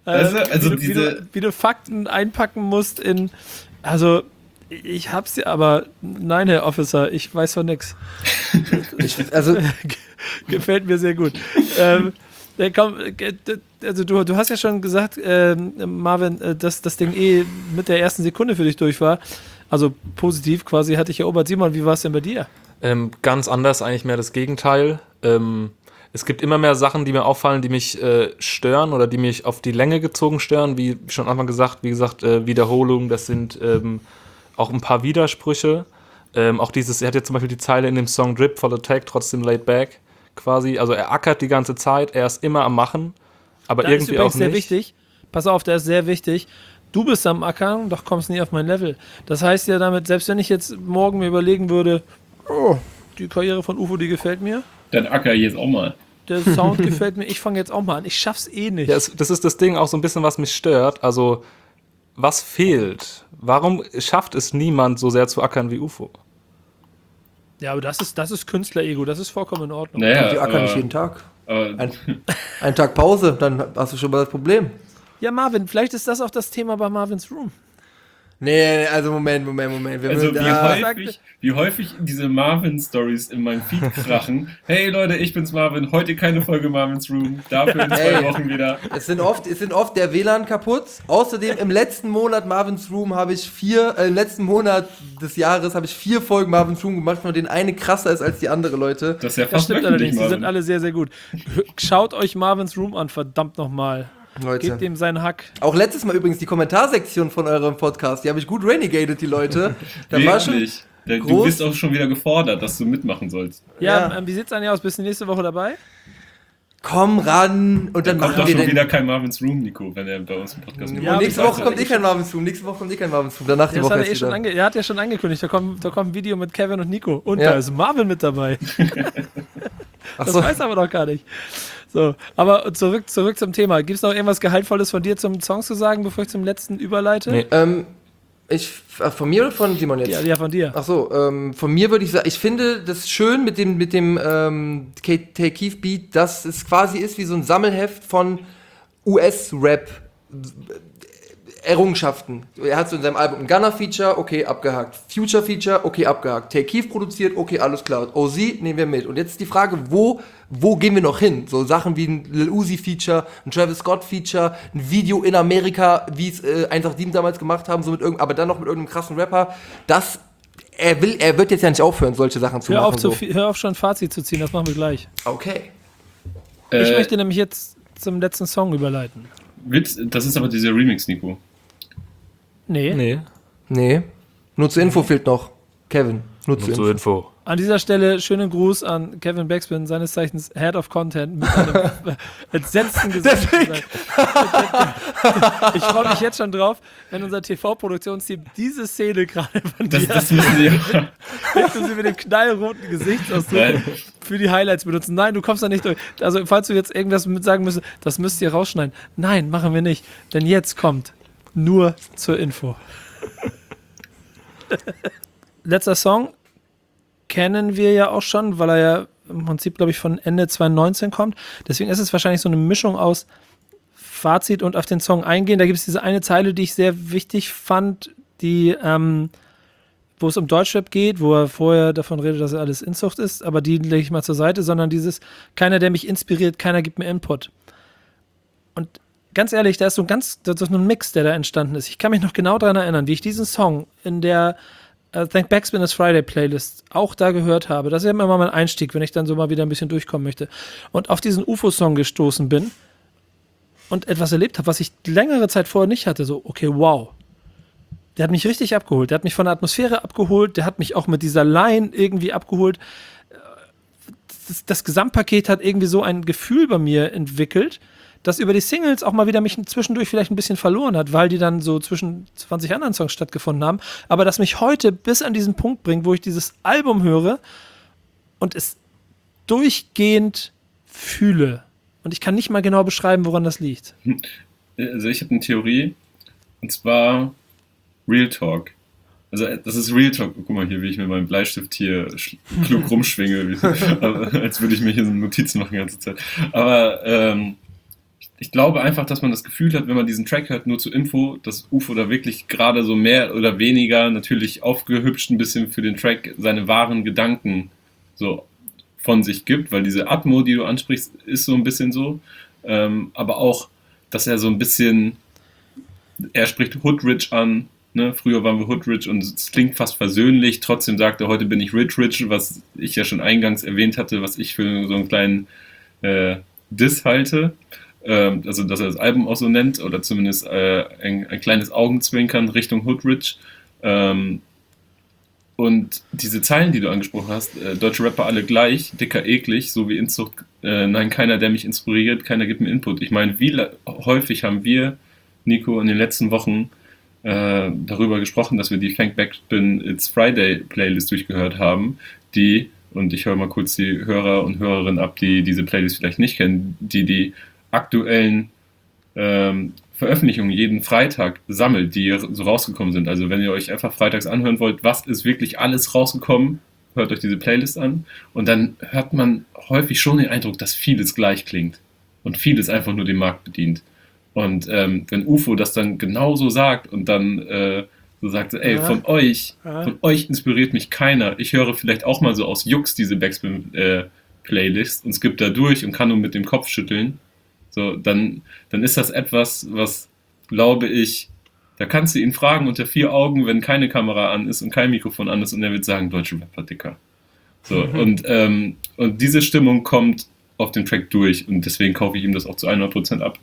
Wie du Fakten einpacken musst also ich hab's ja, aber nein, Herr Officer, ich weiß von nix. Gefällt mir sehr gut. Komm, also du hast ja schon gesagt, Marvin, dass das Ding mit der ersten Sekunde für dich durch war. Also positiv quasi hatte ich erobert. Simon, wie war es denn bei dir? Ganz anders, eigentlich mehr das Gegenteil. Es gibt immer mehr Sachen, die mir auffallen, die mich stören oder die mich auf die Länge gezogen stören. Wie schon einmal gesagt, Wiederholungen, das sind auch ein paar Widersprüche. Auch er hat jetzt zum Beispiel die Zeile in dem Song Drip for the Tag, trotzdem laid back quasi. Also er ackert die ganze Zeit, er ist immer am Machen, aber da irgendwie ist auch nicht. Sehr wichtig. Pass auf, der ist sehr wichtig. Du bist am Ackern, doch kommst nie auf mein Level. Das heißt ja damit, selbst wenn ich jetzt morgen mir überlegen würde, die Karriere von UFO, die gefällt mir. Dann acker ich jetzt auch mal. Der Sound gefällt mir, ich fange jetzt auch mal an. Ich schaff's nicht. Ja, das ist das Ding auch so ein bisschen, was mich stört. Also, was fehlt? Warum schafft es niemand so sehr zu ackern wie UFO? Ja, aber das ist Künstler-Ego, das ist vollkommen in Ordnung. Die ackern nicht jeden Tag. Ein Tag Pause, dann hast du schon mal das Problem. Ja, Marvin, vielleicht ist das auch das Thema bei Marvins Room. Nee, also Moment. Also wie häufig diese Marvin-Stories in meinem Feed krachen. Hey Leute, ich bin's Marvin, heute keine Folge Marvin's Room, dafür in 2 Wochen wieder. Es sind oft der WLAN kaputt. Außerdem im letzten Monat Marvin's Room im letzten Monat des Jahres habe ich 4 Folgen Marvin's Room gemacht, von denen eine krasser ist als die andere, Leute. Das ist ja Das fast stimmt wöchentlich, allerdings, die Marvin. sind alle sehr, sehr gut. Schaut euch Marvin's Room an, verdammt nochmal. Leute. Gebt ihm seinen Hack. Auch letztes Mal übrigens die Kommentarsektion von eurem Podcast, die habe ich gut renegated, die Leute. Da war schon Wirklich? Du bist auch schon wieder gefordert, dass du mitmachen sollst. Ja. Wie sieht's eigentlich aus? Bist du nächste Woche dabei? komm ran und dann Kommt machen doch wir schon den. wieder kein Marvin's Room, Nico, wenn er bei uns im Podcast Ja, nächste Woche kommt kein Marvin's Room. Danach die Das Woche hat erst wieder. er hat ja schon angekündigt, da kommt ein Video mit Kevin und Nico. Und Ja. da ist Marvin mit dabei. Ach Das so. weiß er aber noch gar nicht. So, aber zurück zum Thema. Gibt es noch irgendwas Gehaltvolles von dir zum Song zu sagen, bevor ich zum letzten überleite? Nee. Von mir oder von Simon jetzt? Ja, von dir. Ach so, von mir würde ich sagen, ich finde das schön mit dem Take Keith Beat, dass es quasi ist wie so ein Sammelheft von US-Rap Errungenschaften. Er hat so in seinem Album ein Gunna-Feature, okay, abgehakt. Future-Feature, okay, abgehakt. Take Keith produziert, okay, alles klar. OZ nehmen wir mit. Und jetzt ist die Frage, wo gehen wir noch hin? So Sachen wie ein Lil Uzi-Feature, ein Travis Scott-Feature, ein Video in Amerika, wie es 187 damals gemacht haben, so aber dann noch mit irgendeinem krassen Rapper. Er wird jetzt ja nicht aufhören, solche Sachen zu machen. Hör auf, schon ein Fazit zu ziehen, das machen wir gleich. Okay. Ich möchte nämlich jetzt zum letzten Song überleiten. Das ist aber dieser Remix, Nico. Nee. Nee. Nur zur Info fehlt noch. Kevin, nur zur Zur Info. Info. An dieser Stelle schönen Gruß an Kevin Backspin, seines Zeichens Head of Content, mit einem entsetzten Gesicht. Ich freue mich jetzt schon drauf, wenn unser TV-Produktionsteam diese Szene gerade von dir, Das müssen sie ja. inklusive dem knallroten Gesichtsausdruck für die Highlights benutzen. Nein, du kommst da nicht durch. Also, falls du jetzt irgendwas mit sagen müsstest, das müsst ihr rausschneiden. Nein, machen wir nicht. Denn jetzt kommt nur zur Info. Letzter Song kennen wir ja auch schon, weil er ja im Prinzip, glaube ich, von Ende 2019 kommt. Deswegen ist es wahrscheinlich so eine Mischung aus Fazit und auf den Song eingehen. Da gibt es diese eine Zeile, die ich sehr wichtig fand, die, wo es um Deutschrap geht, wo er vorher davon redet, dass er alles Inzucht ist, aber die lege ich mal zur Seite, sondern dieses, keiner, der mich inspiriert, keiner gibt mir Input. Und ganz ehrlich, da ist so ein Mix, der da entstanden ist. Ich kann mich noch genau daran erinnern, wie ich diesen Song in der Thank Backspin is Friday Playlist auch da gehört habe. Das ist ja immer mal mein Einstieg, wenn ich dann so mal wieder ein bisschen durchkommen möchte. Und auf diesen UFO-Song gestoßen bin und etwas erlebt habe, was ich längere Zeit vorher nicht hatte. So, okay, wow. Der hat mich richtig abgeholt. Der hat mich von der Atmosphäre abgeholt. Der hat mich auch mit dieser Line irgendwie abgeholt. Das Gesamtpaket hat irgendwie so ein Gefühl bei mir entwickelt, das über die Singles auch mal wieder mich zwischendurch vielleicht ein bisschen verloren hat, weil die dann so zwischen 20 anderen Songs stattgefunden haben, aber das mich heute bis an diesen Punkt bringt, wo ich dieses Album höre und es durchgehend fühle. Und ich kann nicht mal genau beschreiben, woran das liegt. Also ich habe eine Theorie, und zwar Real Talk. Also das ist Real Talk. Guck mal hier, wie ich mit meinem Bleistift hier klug rumschwinge, als würde ich mir hier so Notizen machen die ganze Zeit. Aber ich glaube einfach, dass man das Gefühl hat, wenn man diesen Track hört, nur zur Info, dass UFO da wirklich gerade so mehr oder weniger, natürlich aufgehübscht ein bisschen für den Track, seine wahren Gedanken so von sich gibt, weil diese Atmo, die du ansprichst, ist so ein bisschen so. aber auch, dass er so ein bisschen, er spricht Hoodrich an, ne? Früher waren wir Hoodrich und es klingt fast versöhnlich, trotzdem sagt er, heute bin ich Rich, was ich ja schon eingangs erwähnt hatte, was ich für so einen kleinen Diss halte, also dass er das Album auch so nennt oder zumindest ein kleines Augenzwinkern Richtung Hoodrich. Und diese Zeilen, die du angesprochen hast, deutsche Rapper alle gleich, dicker, eklig, so wie Inzucht, nein, keiner, der mich inspiriert, keiner gibt mir Input. Ich meine, wie häufig haben wir, Nico, in den letzten Wochen darüber gesprochen, dass wir die Thank Backspin It's Friday Playlist durchgehört haben, die, und ich höre mal kurz die Hörer und Hörerinnen ab, die diese Playlist vielleicht nicht kennen, die aktuellen Veröffentlichungen jeden Freitag sammelt, die so rausgekommen sind. Also wenn ihr euch einfach freitags anhören wollt, was ist wirklich alles rausgekommen, hört euch diese Playlist an und dann hört man häufig schon den Eindruck, dass vieles gleich klingt und vieles einfach nur den Markt bedient. Und wenn UFO das dann genauso sagt und dann so sagt, ey, von euch inspiriert mich keiner. Ich höre vielleicht auch mal so aus Jux diese Backspin-Playlist und skippe da durch und kann nur mit dem Kopf schütteln. So, dann ist das etwas, was, glaube ich, da kannst du ihn fragen unter 4 Augen, wenn keine Kamera an ist und kein Mikrofon an ist und er wird sagen, deutsche Rapper, Dicker. So, und diese Stimmung kommt auf dem Track durch und deswegen kaufe ich ihm das auch zu 100% ab.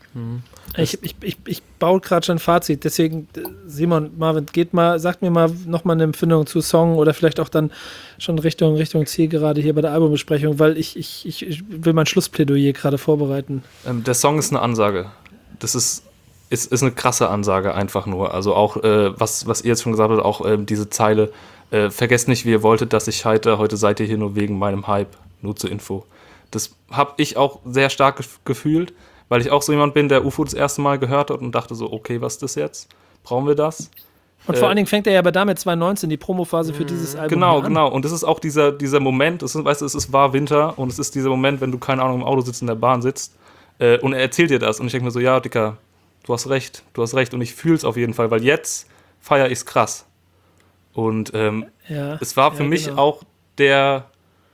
Ich baue gerade schon ein Fazit, deswegen, Simon, Marvin, sagt mir mal nochmal eine Empfindung zu Song oder vielleicht auch dann schon Richtung Zielgerade hier bei der Albumbesprechung, weil ich will mein Schlussplädoyer gerade vorbereiten. Der Song ist eine Ansage. Das ist eine krasse Ansage einfach nur. Also auch, was ihr jetzt schon gesagt habt, auch diese Zeile, vergesst nicht, wie ihr wolltet, dass ich scheite, heute seid ihr hier nur wegen meinem Hype, nur zur Info. Das habe ich auch sehr stark gefühlt, weil ich auch so jemand bin, der UFO das erste Mal gehört hat und dachte so, okay, was ist das jetzt? Brauchen wir das? Und vor allen Dingen fängt er ja aber damit 2019 die Promophase für dieses Album an. Genau. Und das ist auch dieser Moment, es war Winter und es ist dieser Moment, wenn du, keine Ahnung, im Auto sitzt, in der Bahn sitzt und er erzählt dir das und ich denke mir so, ja, Dicker, du hast recht und ich fühle es auf jeden Fall, weil jetzt feiere ich es krass. Und es war für mich auch der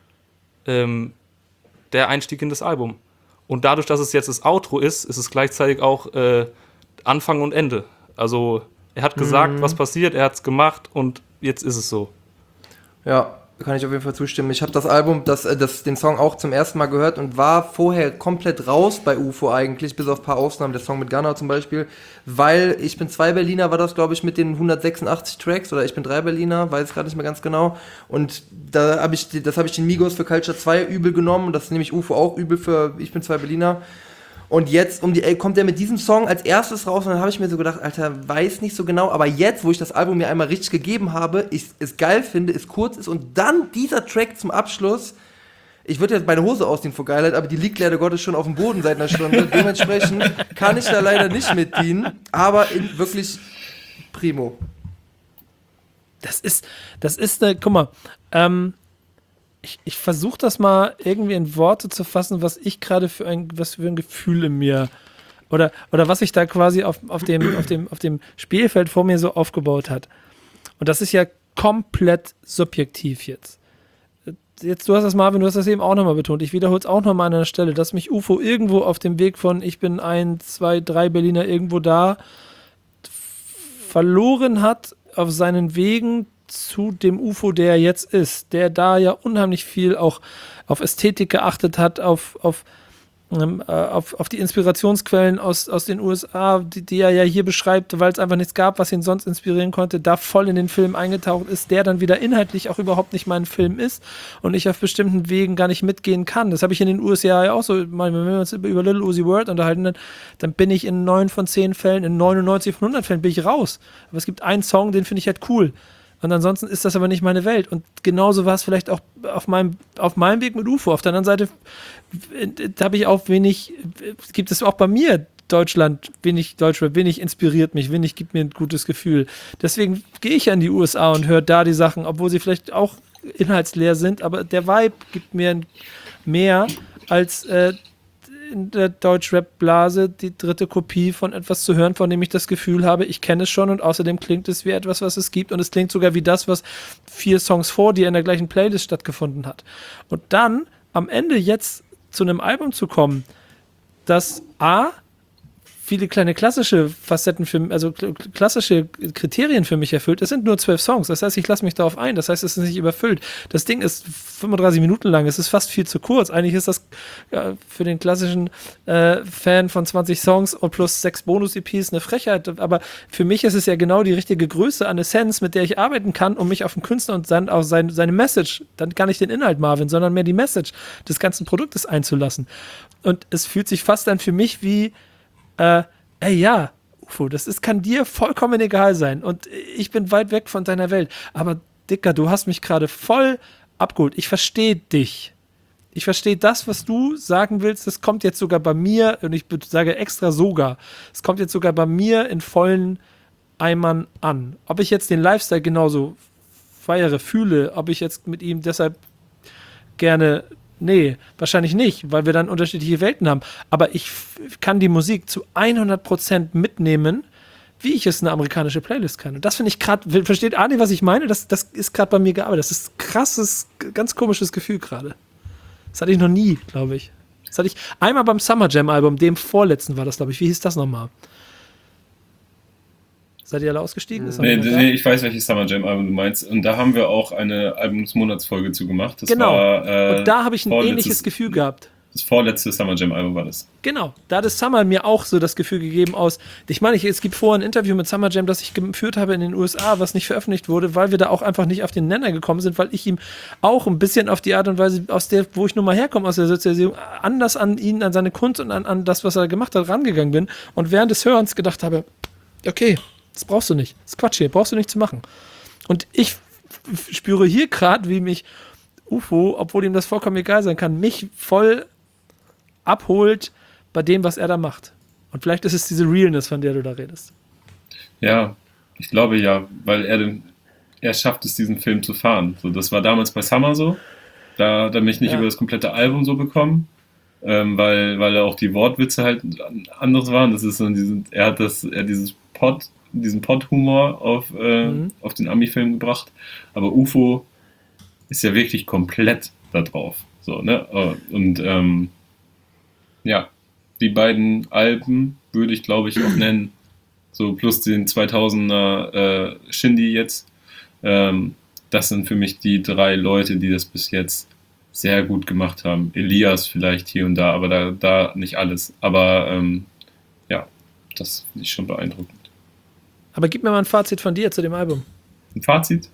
Einstieg in das Album. Und dadurch, dass es jetzt das Outro ist es gleichzeitig auch Anfang und Ende. Also er hat gesagt, was passiert, er hat es gemacht und jetzt ist es so. Ja, kann ich auf jeden Fall zustimmen. Ich habe das Album, den Song auch zum ersten Mal gehört und war vorher komplett raus bei UFO eigentlich, bis auf ein paar Ausnahmen, der Song mit Gunna zum Beispiel, weil Ich bin 2 Berliner war das, glaube ich, mit den 186 Tracks oder Ich bin 3 Berliner, weiß gerade nicht mehr ganz genau. Und das habe ich den Migos für Culture 2 übel genommen und das nehme ich UFO auch übel für Ich bin 2 Berliner. Und jetzt kommt er mit diesem Song als erstes raus und dann habe ich mir so gedacht, Alter, weiß nicht so genau, aber jetzt, wo ich das Album mir einmal richtig gegeben habe, ich es geil finde, es kurz ist und dann dieser Track zum Abschluss, ich würde jetzt meine Hose ausziehen vor Geilheit, aber die liegt leider Gottes schon auf dem Boden seit einer Stunde, dementsprechend kann ich da leider nicht mit dienen, aber wirklich primo. Das ist guck mal, ich versuche das mal irgendwie in Worte zu fassen, was ich gerade für ein Gefühl in mir oder was sich da quasi auf dem Spielfeld vor mir so aufgebaut hat. Und das ist ja komplett subjektiv jetzt. Du hast das, Marvin, du hast das eben auch nochmal betont. Ich wiederhole es auch nochmal an einer Stelle, dass mich UFO irgendwo auf dem Weg von ich bin 1, 2, 3 Berliner irgendwo da verloren hat auf seinen Wegen zu dem UFO, der er jetzt ist, der da ja unheimlich viel auch auf Ästhetik geachtet hat, auf die Inspirationsquellen aus den USA, die er ja hier beschreibt, weil es einfach nichts gab, was ihn sonst inspirieren konnte, da voll in den Film eingetaucht ist, der dann wieder inhaltlich auch überhaupt nicht mein Film ist und ich auf bestimmten Wegen gar nicht mitgehen kann. Das habe ich in den USA ja auch so, wenn wir uns über Lil Uzi Vert unterhalten, dann bin ich in 9 von 10 Fällen, in 99 von 100 Fällen bin ich raus. Aber es gibt einen Song, den finde ich halt cool. Und ansonsten ist das aber nicht meine Welt. Und genauso war es vielleicht auch auf meinem Weg mit UFO. Auf der anderen Seite habe ich auch gibt es auch bei mir Deutschland, Deutschrap, wenig inspiriert mich, wenig gibt mir ein gutes Gefühl. Deswegen gehe ich an die USA und höre da die Sachen, obwohl sie vielleicht auch inhaltsleer sind, aber der Vibe gibt mir mehr als in der Deutschrap-Blase die dritte Kopie von etwas zu hören, von dem ich das Gefühl habe, ich kenne es schon und außerdem klingt es wie etwas, was es gibt und es klingt sogar wie das, was 4 Songs vor dir in der gleichen Playlist stattgefunden hat. Und dann am Ende jetzt zu einem Album zu kommen, dass viele kleine klassische Facetten also klassische Kriterien für mich erfüllt. Es sind nur 12 Songs. Das heißt, ich lasse mich darauf ein. Das heißt, es ist nicht überfüllt. Das Ding ist 35 Minuten lang. Es ist fast viel zu kurz. Eigentlich ist das für den klassischen Fan von 20 Songs und plus 6 Bonus-EPs eine Frechheit. Aber für mich ist es ja genau die richtige Größe an Essenz, mit der ich arbeiten kann, um mich auf den Künstler und dann auch seine Message, dann gar nicht den Inhalt Marvin, sondern mehr die Message des ganzen Produktes einzulassen. Und es fühlt sich fast dann für mich wie UFO, kann dir vollkommen egal sein und ich bin weit weg von deiner Welt, aber Dicker, du hast mich gerade voll abgeholt. Ich verstehe dich. Ich verstehe das, was du sagen willst, das kommt jetzt sogar bei mir, und ich sage extra sogar, es kommt jetzt sogar bei mir in vollen Eimern an. Ob ich jetzt den Lifestyle genauso feiere, fühle, ob ich jetzt mit ihm deshalb gerne... Nee, wahrscheinlich nicht, weil wir dann unterschiedliche Welten haben. Aber ich kann die Musik zu 100% mitnehmen, wie ich es in eine amerikanische Playlist kann. Und das finde ich gerade, versteht Adi, was ich meine? Das ist gerade bei mir gearbeitet. Das ist ein krasses, ganz komisches Gefühl gerade. Das hatte ich noch nie, glaube ich. Das hatte ich einmal beim Summer Jam Album, dem vorletzten war das, glaube ich. Wie hieß das nochmal? Seid ihr alle ausgestiegen? Nee, ich weiß, welches Summer Jam Album du meinst. Und da haben wir auch eine Albumsmonatsfolge zu gemacht. Das genau. War, und da habe ich ein ähnliches Gefühl gehabt. Das vorletzte Summer Jam Album war das. Genau. Da hat es Summer mir auch so das Gefühl gegeben ich meine, es gibt vorher ein Interview mit Summer Jam, das ich geführt habe in den USA, was nicht veröffentlicht wurde, weil wir da auch einfach nicht auf den Nenner gekommen sind, weil ich ihm auch ein bisschen auf die Art und Weise, wo ich nun mal herkomme, aus der Sozialisierung, anders an ihn, an seine Kunst und an das, was er gemacht hat, rangegangen bin und während des Hörens gedacht habe, okay, das brauchst du nicht. Das ist Quatsch hier, brauchst du nicht zu machen. Und ich spüre hier gerade, wie mich UFO, obwohl ihm das vollkommen egal sein kann, mich voll abholt bei dem, was er da macht. Und vielleicht ist es diese Realness, von der du da redest. Ja, ich glaube ja, weil er schafft es, diesen Film zu fahren. So, das war damals bei Summer so. Da hat er mich nicht über das komplette Album so bekommen, weil auch die Wortwitze halt anders waren. Das ist so diesen Pod-Humor auf den Ami-Film gebracht. Aber UFO ist ja wirklich komplett da drauf. So, ne? Und die beiden Alben würde ich, glaube ich, auch nennen. So plus den 2000er Shindy jetzt. Das sind für mich die 3 Leute, die das bis jetzt sehr gut gemacht haben. Elias vielleicht hier und da, aber da nicht alles. Aber das finde ich schon beeindruckend. Aber gib mir mal ein Fazit von dir zu dem Album. Ein Fazit?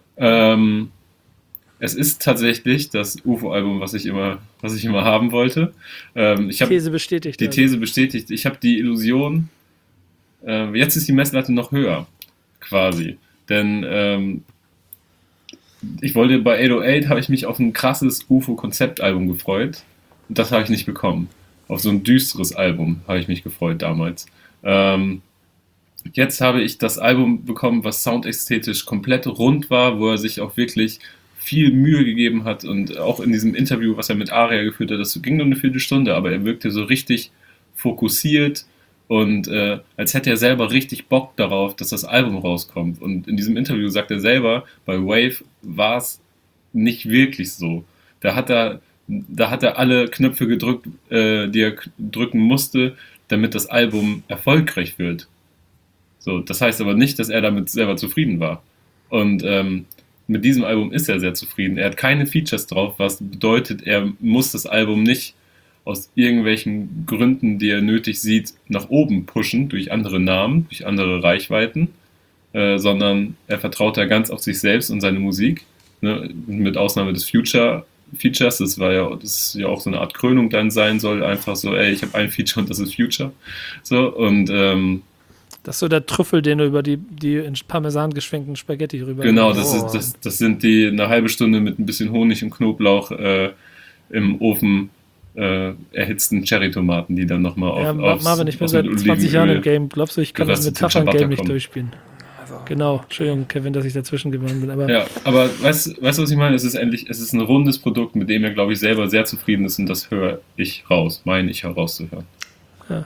Es ist tatsächlich das UFO-Album, was ich immer haben wollte. These bestätigt. Die These bestätigt. Ich habe die Illusion, jetzt ist die Messlatte noch höher, quasi. Denn ich wollte bei 808, habe ich mich auf ein krasses UFO-Konzeptalbum gefreut. Und das habe ich nicht bekommen. Auf so ein düsteres Album habe ich mich gefreut damals. Jetzt habe ich das Album bekommen, was soundästhetisch komplett rund war, wo er sich auch wirklich viel Mühe gegeben hat und auch in diesem Interview, was er mit Aria geführt hat, das ging nur eine Viertelstunde, aber er wirkte so richtig fokussiert und als hätte er selber richtig Bock darauf, dass das Album rauskommt. Und in diesem Interview sagt er selber, bei Wave war es nicht wirklich so. Da hat er alle Knöpfe gedrückt, die er drücken musste, damit das Album erfolgreich wird. So, das heißt aber nicht, dass er damit selber zufrieden war. Und mit diesem Album ist er sehr zufrieden. Er hat keine Features drauf, was bedeutet, er muss das Album nicht aus irgendwelchen Gründen, die er nötig sieht, nach oben pushen, durch andere Namen, durch andere Reichweiten, sondern er vertraut da ganz auf sich selbst und seine Musik, ne? Mit Ausnahme des Features, das ist ja auch so eine Art Krönung dann sein soll, einfach so, ich habe ein Feature und das ist Future. So, und das ist so der Trüffel, den du über die in Parmesan geschwenkten Spaghetti rüber... Genau, das sind die eine halbe Stunde mit ein bisschen Honig und Knoblauch im Ofen erhitzten Cherrytomaten, die dann nochmal auf Marvin, ich bin seit 20 Jahren im Game. Glaubst du, ich kann das Metaphern-Game nicht durchspielen? Also. Genau, Entschuldigung, Kevin, dass ich dazwischen geworden bin. Aber weißt du, was ich meine? Es ist ein rundes Produkt, mit dem er, glaube ich, selber sehr zufrieden ist und das höre ich raus, meine ich herauszuhören. Ja.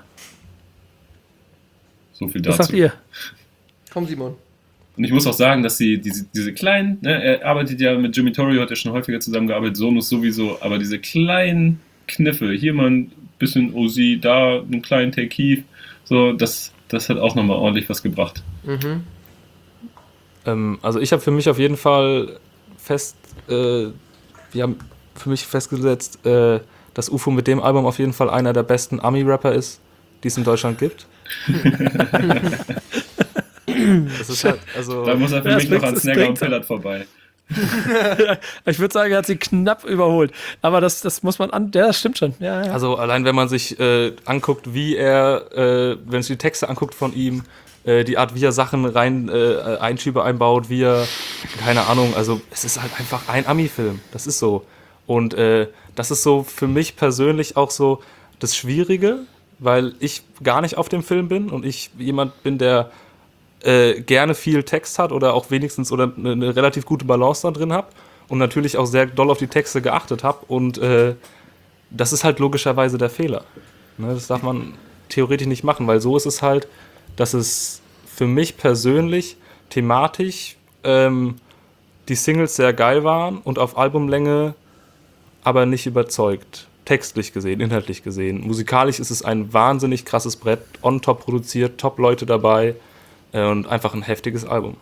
So viel dazu. Was sagt ihr? Komm, Simon. Und ich muss auch sagen, dass diese kleinen, ne, er arbeitet ja mit Jimmy Torrio, hat er schon häufiger zusammengearbeitet, Sonus sowieso, aber diese kleinen Kniffe, hier mal ein bisschen Ozzy, da einen kleinen Take Keef. So, das hat auch nochmal ordentlich was gebracht. Also ich habe für mich auf jeden Fall wir haben für mich festgesetzt, dass UFO mit dem Album auf jeden Fall einer der besten Ami-Rapper ist, die es in Deutschland gibt. Das ist halt, also da muss er für mich noch an Snagger und Pillard vorbei. Ich würde sagen, er hat sie knapp überholt. Aber das muss man das stimmt schon. Ja. Also allein wenn man sich anguckt, wie er, wenn sich die Texte anguckt von ihm, die Art, wie er Sachen Einschübe einbaut, wie er, keine Ahnung, also es ist halt einfach ein Ami-Film. Das ist so. Und das ist so für mich persönlich auch so das Schwierige, weil ich gar nicht auf dem Film bin und ich jemand bin, der gerne viel Text hat oder auch wenigstens oder eine relativ gute Balance da drin habe und natürlich auch sehr doll auf die Texte geachtet habe und das ist halt logischerweise der Fehler. Ne, das darf man theoretisch nicht machen, weil so ist es halt, dass es für mich persönlich thematisch die Singles sehr geil waren und auf Albumlänge aber nicht überzeugt. Textlich gesehen, inhaltlich gesehen. Musikalisch ist es ein wahnsinnig krasses Brett, on top produziert, top Leute dabei und einfach ein heftiges Album.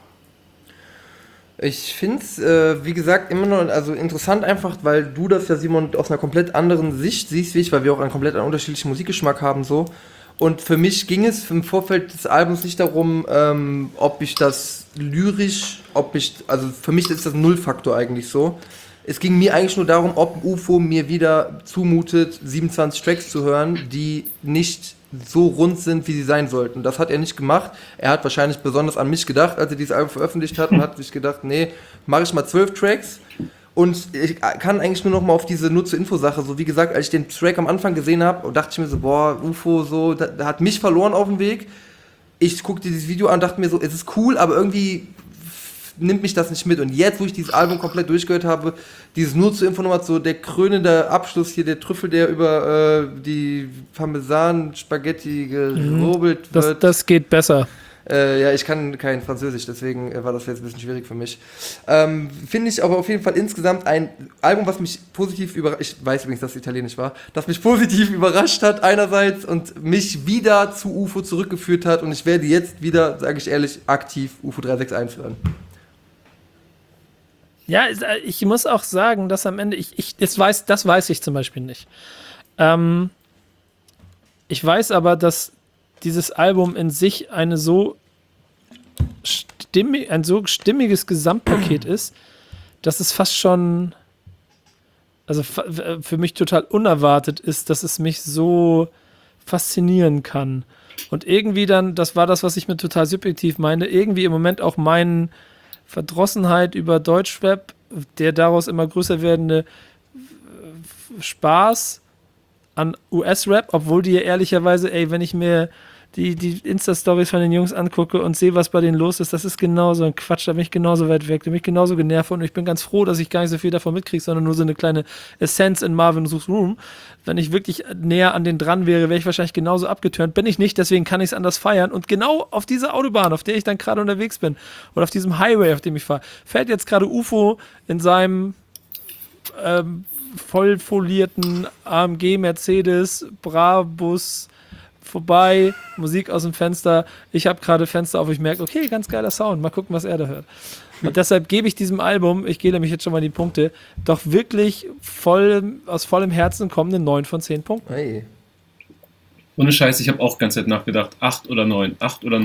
Ich finde es, wie gesagt, immer noch also interessant einfach, weil du das ja, Simon, aus einer komplett anderen Sicht siehst, wie ich, weil wir auch einen komplett unterschiedlichen Musikgeschmack haben, so. Und für mich ging es im Vorfeld des Albums nicht darum, ob ich das lyrisch, also für mich ist das ein Nullfaktor eigentlich so. Es ging mir eigentlich nur darum, ob UFO mir wieder zumutet, 27 Tracks zu hören, die nicht so rund sind, wie sie sein sollten. Das hat er nicht gemacht. Er hat wahrscheinlich besonders an mich gedacht, als er dieses Album veröffentlicht hat und hat sich gedacht, nee, mache ich mal 12 Tracks. Und ich kann eigentlich nur noch mal auf diese nur zur Info-Sache, so wie gesagt, als ich den Track am Anfang gesehen habe, dachte ich mir so, boah, UFO, so, da hat mich verloren auf dem Weg. Ich guckte dieses Video an und dachte mir so, es ist cool, aber irgendwie nimmt mich das nicht mit. Und jetzt, wo ich dieses Album komplett durchgehört habe, dieses nur zur Info nochmal so der krönende Abschluss hier, der Trüffel, der über die Parmesan-Spaghetti gehobelt wird. Das geht besser. Ja, ich kann kein Französisch, deswegen war das jetzt ein bisschen schwierig für mich. Finde ich aber auf jeden Fall insgesamt ein Album, was mich positiv ich weiß übrigens, dass es italienisch war, das mich positiv überrascht hat einerseits und mich wieder zu UFO zurückgeführt hat und ich werde jetzt wieder, sage ich ehrlich, aktiv UFO 361 hören. Ja, ich muss auch sagen, dass am Ende, das weiß ich zum Beispiel nicht. Ich weiß aber, dass dieses Album in sich ein so stimmiges Gesamtpaket ist, dass es fast schon, also für mich total unerwartet ist, dass es mich so faszinieren kann. Und irgendwie dann, das war das, was ich mir total subjektiv meine, irgendwie im Moment auch meine Verdrossenheit über Deutschrap, der daraus immer größer werdende Spaß an US-Rap, obwohl die ja ehrlicherweise, wenn ich mir die Insta-Stories von den Jungs angucke und sehe, was bei denen los ist, das ist genauso ein Quatsch, da bin ich genauso weit weg, da bin ich genauso genervt und ich bin ganz froh, dass ich gar nicht so viel davon mitkriege, sondern nur so eine kleine Essenz in Marvin's Room. Wenn ich wirklich näher an den dran wäre, wäre ich wahrscheinlich genauso abgeturnt. Bin ich nicht, deswegen kann ich es anders feiern. Und genau auf dieser Autobahn, auf der ich dann gerade unterwegs bin, oder auf diesem Highway, auf dem ich fahre, fährt jetzt gerade UFO in seinem voll folierten AMG Mercedes Brabus vorbei, Musik aus dem Fenster. Ich habe gerade Fenster auf, ich merke, okay, ganz geiler Sound, mal gucken, was er da hört. Und deshalb gebe ich diesem Album, ich gehe nämlich jetzt schon mal in die Punkte, doch wirklich aus vollem Herzen kommende 9 von 10 Punkten. Hey. Ohne Scheiß, ich habe auch ganz Zeit nachgedacht, 8 oder 9.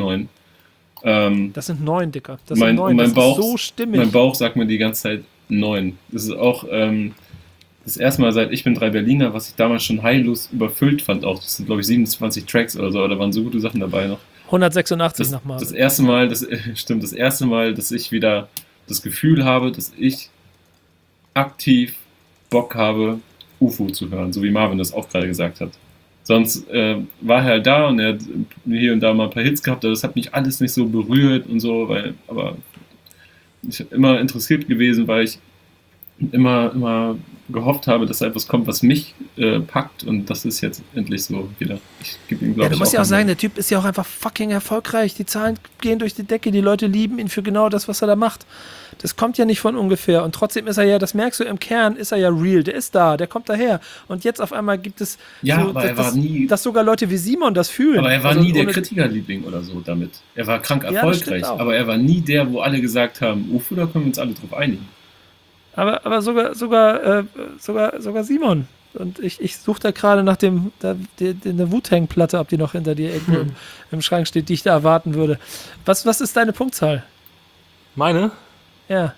Das sind 9, Dicker. Das sind 9. Das Bauch, ist so stimmig. Mein Bauch sagt mir die ganze Zeit 9. Das ist auch das erste Mal seit Ich bin 3 Berliner, was ich damals schon heillos überfüllt fand. Auch das sind, glaube ich, 27 Tracks oder so, da waren so gute Sachen dabei noch. 186 nochmal. Das erste Mal, das erste Mal, dass ich wieder das Gefühl habe, dass ich aktiv Bock habe, UFO zu hören, so wie Marvin das auch gerade gesagt hat. Sonst war er halt da und er hat hier und da mal ein paar Hits gehabt, aber das hat mich alles nicht so berührt und so, aber ich immer interessiert gewesen, weil ich immer gehofft habe, dass da etwas kommt, was mich packt, und das ist jetzt endlich so wieder. Ich gebe ihm, glaube ich, du musst ja auch sagen, der Typ ist ja auch einfach fucking erfolgreich. Die Zahlen gehen durch die Decke, die Leute lieben ihn für genau das, was er da macht. Das kommt ja nicht von ungefähr. Und trotzdem ist er ja, das merkst du, im Kern ist er ja real. Der ist da, der kommt daher. Und jetzt auf einmal gibt es dass sogar Leute wie Simon das fühlen. Aber er war nie der Kritikerliebling oder so damit. Er war krank erfolgreich, aber er war nie der, wo alle gesagt haben, UFO, da können wir uns alle drauf einigen. Aber sogar Simon. Und ich suche da gerade nach der Wu-Tang-Platte, ob die noch hinter dir irgendwo im Schrank steht, die ich da erwarten würde. Was ist deine Punktzahl? Meine? Ja.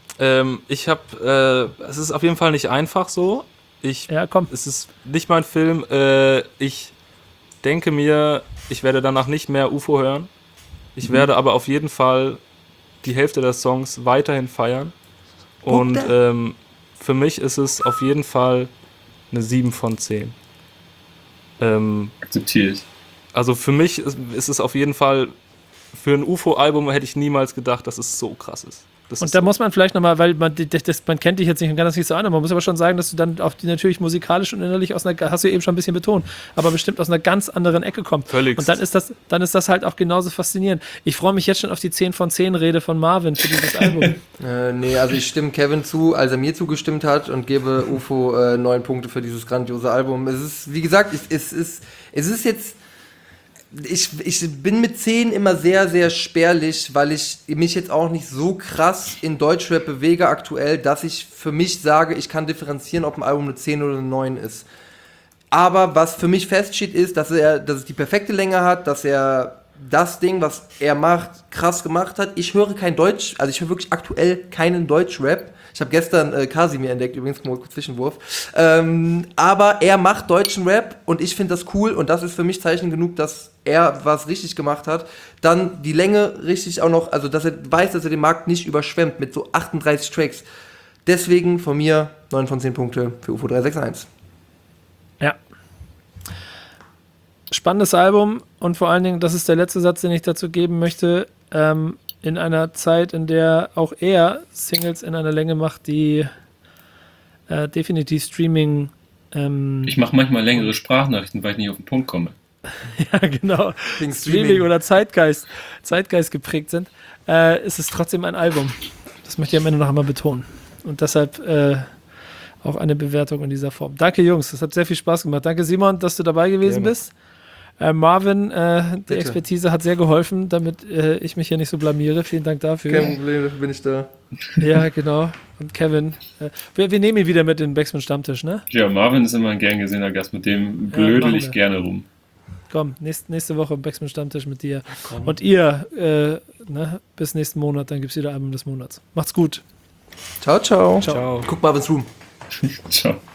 Es ist auf jeden Fall nicht einfach so. Komm. Es ist nicht mein Film. Ich denke mir, ich werde danach nicht mehr UFO hören. Ich werde aber auf jeden Fall die Hälfte der Songs weiterhin feiern. Und für mich ist es auf jeden Fall eine 7 von 10. Akzeptiere ich. Also für mich ist es auf jeden Fall, für ein UFO-Album hätte ich niemals gedacht, dass es so krass ist. Und da muss man vielleicht nochmal, weil man kennt dich jetzt nicht und kann das nicht so an, man muss aber schon sagen, dass du dann auch die natürlich musikalisch und innerlich hast du ja eben schon ein bisschen betont, aber bestimmt aus einer ganz anderen Ecke kommt. Völlig. Und dann ist das halt auch genauso faszinierend. Ich freue mich jetzt schon auf die 10 von 10 Rede von Marvin für dieses Album. Nee, also ich stimme Kevin zu, als er mir zugestimmt hat, und gebe UFO 9 Punkte für dieses grandiose Album. Es ist, wie gesagt, es ist jetzt. Ich bin mit 10 immer sehr, sehr spärlich, weil ich mich jetzt auch nicht so krass in Deutschrap bewege aktuell, dass ich für mich sage, ich kann differenzieren, ob ein Album eine 10 oder eine 9 ist. Aber was für mich feststeht, ist, dass es die perfekte Länge hat, dass er das Ding, was er macht, krass gemacht hat. Ich höre kein Deutsch, also ich höre wirklich aktuell keinen Deutschrap. Ich habe gestern Kasimir entdeckt, übrigens, kurz Zwischenwurf. Aber er macht deutschen Rap und ich finde das cool, und das ist für mich Zeichen genug, dass er was richtig gemacht hat. Dann die Länge richtig auch noch, also dass er weiß, dass er den Markt nicht überschwemmt mit so 38 Tracks. Deswegen von mir 9 von 10 Punkte für UFO 361. Ja. Spannendes Album, und vor allen Dingen, das ist der letzte Satz, den ich dazu geben möchte, in einer Zeit, in der auch er Singles in einer Länge macht, die definitiv Streaming... ich mache manchmal längere Sprachnachrichten, weil ich nicht auf den Punkt komme. Ja, genau. Streaming oder Zeitgeist geprägt sind, ist es trotzdem ein Album. Das möchte ich am Ende noch einmal betonen. Und deshalb auch eine Bewertung in dieser Form. Danke, Jungs. Das hat sehr viel Spaß gemacht. Danke, Simon, dass du dabei gewesen bist. Marvin, die Expertise hat sehr geholfen, damit ich mich hier nicht so blamiere. Vielen Dank dafür. Kein Problem, dafür bin ich da. Ja, genau. Und Kevin, wir nehmen ihn wieder mit in den Backspin Stammtisch, ne? Ja, Marvin ist immer ein gern gesehener Gast, mit dem blödel ich gerne rum. Komm, nächste Woche im Backspin Stammtisch mit dir. Und ihr, bis nächsten Monat, dann gibt es wieder Album des Monats. Macht's gut. Ciao, ciao. Ciao. Guck mal, was Room. Ciao.